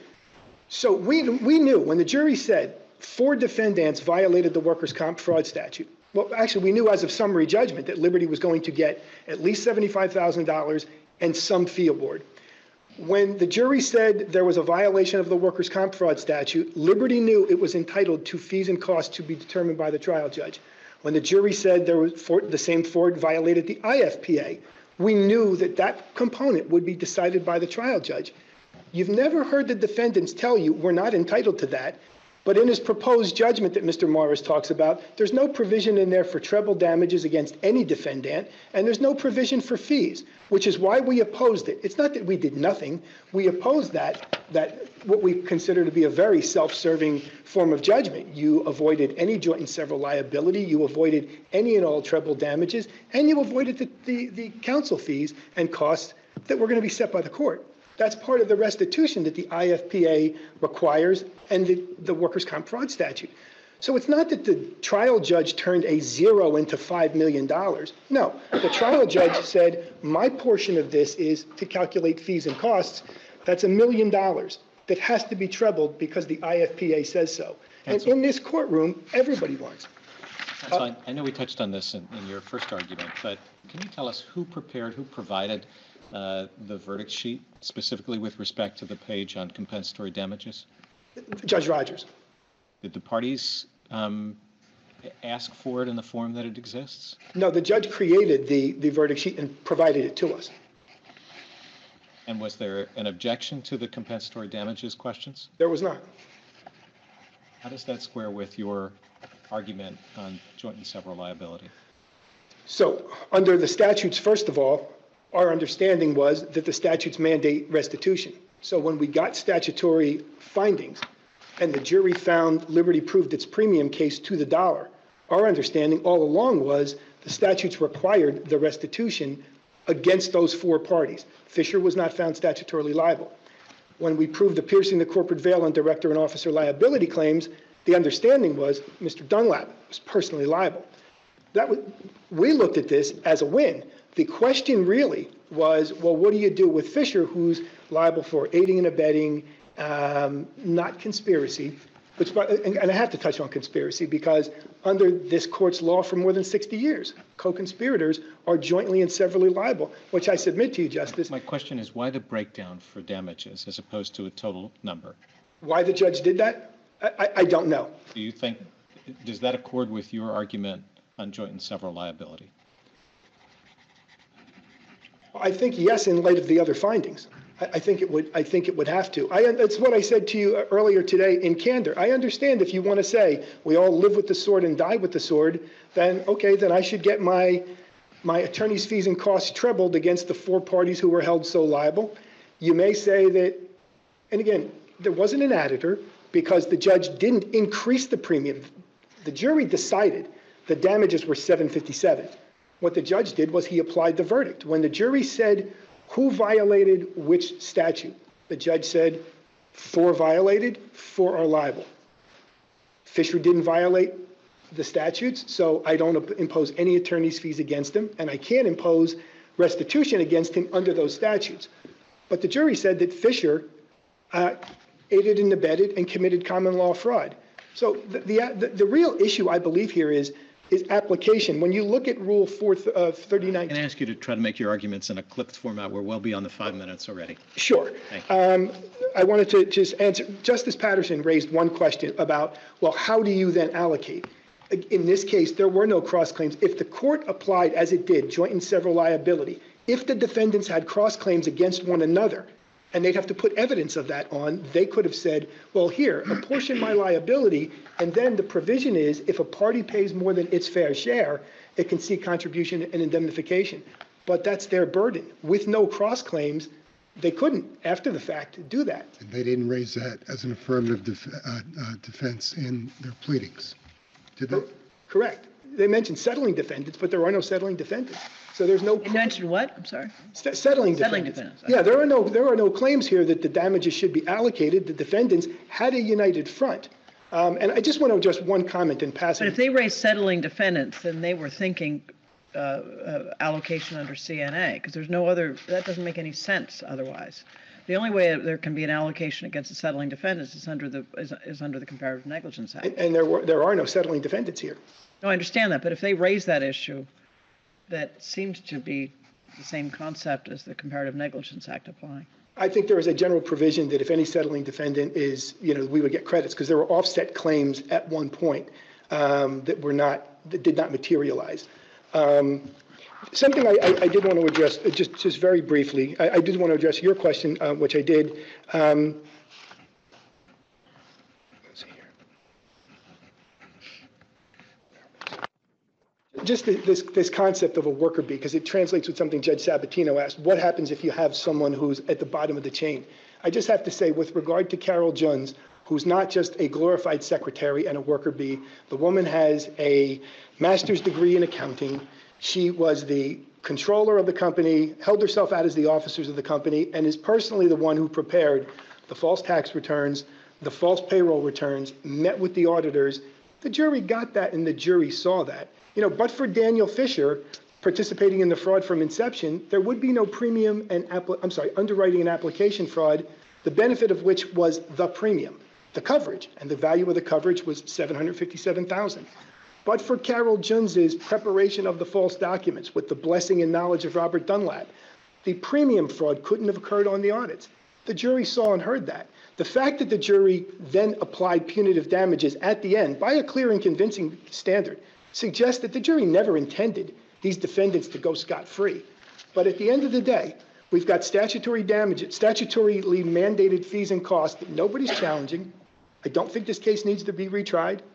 So we we knew when the jury said four defendants violated the workers' comp fraud statute. Well, actually, we knew as of summary judgment that Liberty was going to get at least seventy-five thousand dollars and some fee award. When the jury said there was a violation of the workers' comp fraud statute, Liberty knew it was entitled to fees and costs to be determined by the trial judge. When the jury said there was for, the same Ford violated the I F P A, we knew that that component would be decided by the trial judge. You've never heard the defendants tell you we're not entitled to that. But in his proposed judgment that Mister Morris talks about, there's no provision in there for treble damages against any defendant, and there's no provision for fees, which is why we opposed it. It's not that we did nothing. We opposed that, that what we consider to be a very self-serving form of judgment. You avoided any joint and several liability, you avoided any and all treble damages, and you avoided the, the, the counsel fees and costs that were going to be set by the court. That's part of the restitution that the I F P A requires and the, the workers' comp fraud statute. So it's not that the trial judge turned a zero into five million dollars. No, the trial judge said, my portion of this is to calculate fees and costs. That's a million dollars that has to be trebled because the I F P A says so. And in this courtroom, everybody wants. That's fine. I know we touched on this in, in your first argument, but can you tell us who prepared, who provided uh, the verdict sheet, specifically with respect to the page on compensatory damages? Judge Rogers. Did the parties um, ask for it in the form that it exists? No, the judge created the, the verdict sheet and provided it to us. And was there an objection to the compensatory damages questions? There was not. How does that square with your argument on joint and several liability? So under the statutes, first of all, our understanding was that the statutes mandate restitution. So when we got statutory findings and the jury found Liberty proved its premium case to the dollar, our understanding all along was the statutes required the restitution against those four parties. Fisher was not found statutorily liable. When we proved the piercing the corporate veil on director and officer liability claims, the understanding was Mister Dunlap was personally liable. That was, we looked at this as a win. The question really was, well, what do you do with Fisher, who's liable for aiding and abetting, um, not conspiracy? Which, and I have to touch on conspiracy because under this court's law for more than sixty years, co-conspirators are jointly and severally liable, which I submit to you, Justice. My question is why the breakdown for damages as opposed to a total number? Why the judge did that? I, I, I don't know. Do you think, does that accord with your argument on joint and several liability? I think yes, in light of the other findings. I, I think it would. I think it would have to. I, that's what I said to you earlier today in candor. I understand if you want to say we all live with the sword and die with the sword, then okay, then I should get my my attorney's fees and costs trebled against the four parties who were held so liable. You may say that, and again, there wasn't an additor because the judge didn't increase the premium. The jury decided the damages were seven fifty-seven. What the judge did was he applied the verdict. When the jury said who violated which statute, the judge said four violated, four are liable. Fisher didn't violate the statutes, so I don't impose any attorney's fees against him, and I can't impose restitution against him under those statutes. But the jury said that Fisher uh, aided and abetted and committed common law fraud. So the, the, the real issue, I believe, here is is application. When you look at Rule four thirty-nine. Can I ask you to try to make your arguments in a clipped format? We're well beyond the five minutes already. Sure. Thank you. Um, I wanted to just answer. Justice Patterson raised one question about, well, how do you then allocate? In this case, there were no cross claims. If the court applied, as it did, joint and several liability, if the defendants had cross claims against one another, and they'd have to put evidence of that on, they could have said, well, here, apportion my liability, and then the provision is if a party pays more than its fair share, it can seek contribution and indemnification. But that's their burden. With no cross claims, they couldn't, after the fact, do that. And they didn't raise that as an affirmative def- uh, uh, defense in their pleadings, did they? Correct. They mentioned settling defendants, but there are no settling defendants. So there's no. You mentioned what? I'm sorry. St- settling, Settling defendants. defendants. Yeah, there are no there are no claims here that the damages should be allocated. The defendants had a united front. Um, and I just want to address one comment in passing. But if they raised settling defendants, then they were thinking uh, uh, allocation under C N A, because there's no other, that doesn't make any sense otherwise. The only way there can be an allocation against the settling defendants is under the is, is under the Comparative Negligence Act. And, and there were there are no settling defendants here. No, I understand that, but if they raise that issue, that seems to be the same concept as the Comparative Negligence Act applying. I think there is a general provision that if any settling defendant is, you know, we would get credits because there were offset claims at one point um, that were not, that did not materialize. Um, something I, I, I did want to address, uh, just just very briefly, I, I did want to address your question, uh, which I did. Um, let's see here. Just the, this this concept of a worker bee, because it translates with something Judge Sabatino asked. What happens if you have someone who's at the bottom of the chain? I just have to say, with regard to Carol Juns, who's not just a glorified secretary and a worker bee, the woman has a master's degree in accounting. She was the controller of the company, held herself out as the officers of the company, and is personally the one who prepared the false tax returns, the false payroll returns, met with the auditors. The jury got that, and the jury saw that. You know, but for Daniel Fisher participating in the fraud from inception, there would be no premium and, appli- I'm sorry, underwriting and application fraud, the benefit of which was the premium, the coverage, and the value of the coverage was seven hundred fifty-seven thousand dollars. But for Carol Juns's preparation of the false documents with the blessing and knowledge of Robert Dunlap, the premium fraud couldn't have occurred on the audits. The jury saw and heard that. The fact that the jury then applied punitive damages at the end by a clear and convincing standard suggests that the jury never intended these defendants to go scot-free. But at the end of the day, we've got statutory damages, statutorily mandated fees and costs that nobody's challenging. I don't think this case needs to be retried.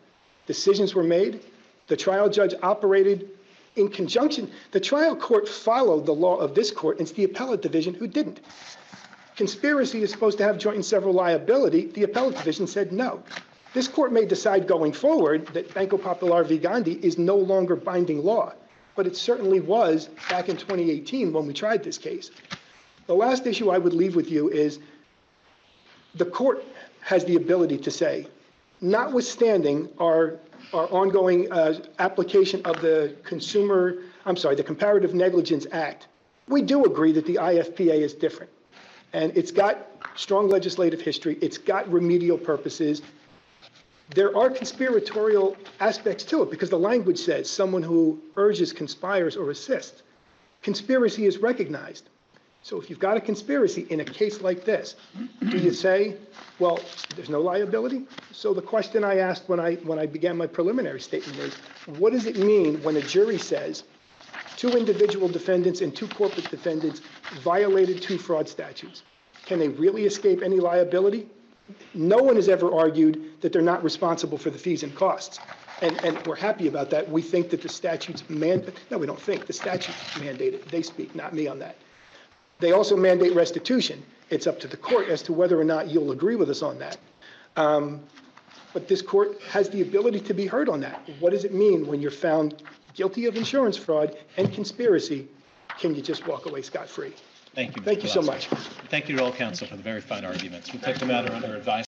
Decisions were made. The trial judge operated in conjunction. The trial court followed the law of this court. It's the appellate division who didn't. Conspiracy is supposed to have joint and several liability. The appellate division said no. This court may decide going forward that Banco Popular v. Gandhi is no longer binding law, but it certainly was back in twenty eighteen when we tried this case. The last issue I would leave with you is the court has the ability to say, notwithstanding our, our ongoing uh, application of the Consumer, I'm sorry, the Comparative Negligence Act, we do agree that the I F P A is different. And it's got strong legislative history. It's got remedial purposes. There are conspiratorial aspects to it because the language says someone who urges, conspires, or assists. Conspiracy is recognized. So if you've got a conspiracy in a case like this, do you say, well, there's no liability? So the question I asked when I, when I began my preliminary statement is, what does it mean when a jury says two individual defendants and two corporate defendants violated two fraud statutes? Can they really escape any liability? No one has ever argued that they're not responsible for the fees and costs. And, and we're happy about that. We think that the statutes mandate, no, we don't think, the statutes mandate it. They speak, not me on that. They also mandate restitution. It's up to the court as to whether or not you'll agree with us on that. Um, but this court has the ability to be heard on that. What does it mean when you're found guilty of insurance fraud and conspiracy? Can you just walk away scot-free? Thank you. Thank you so much. Thank you to all counsel for the very fine arguments. We'll take the matter under advisement.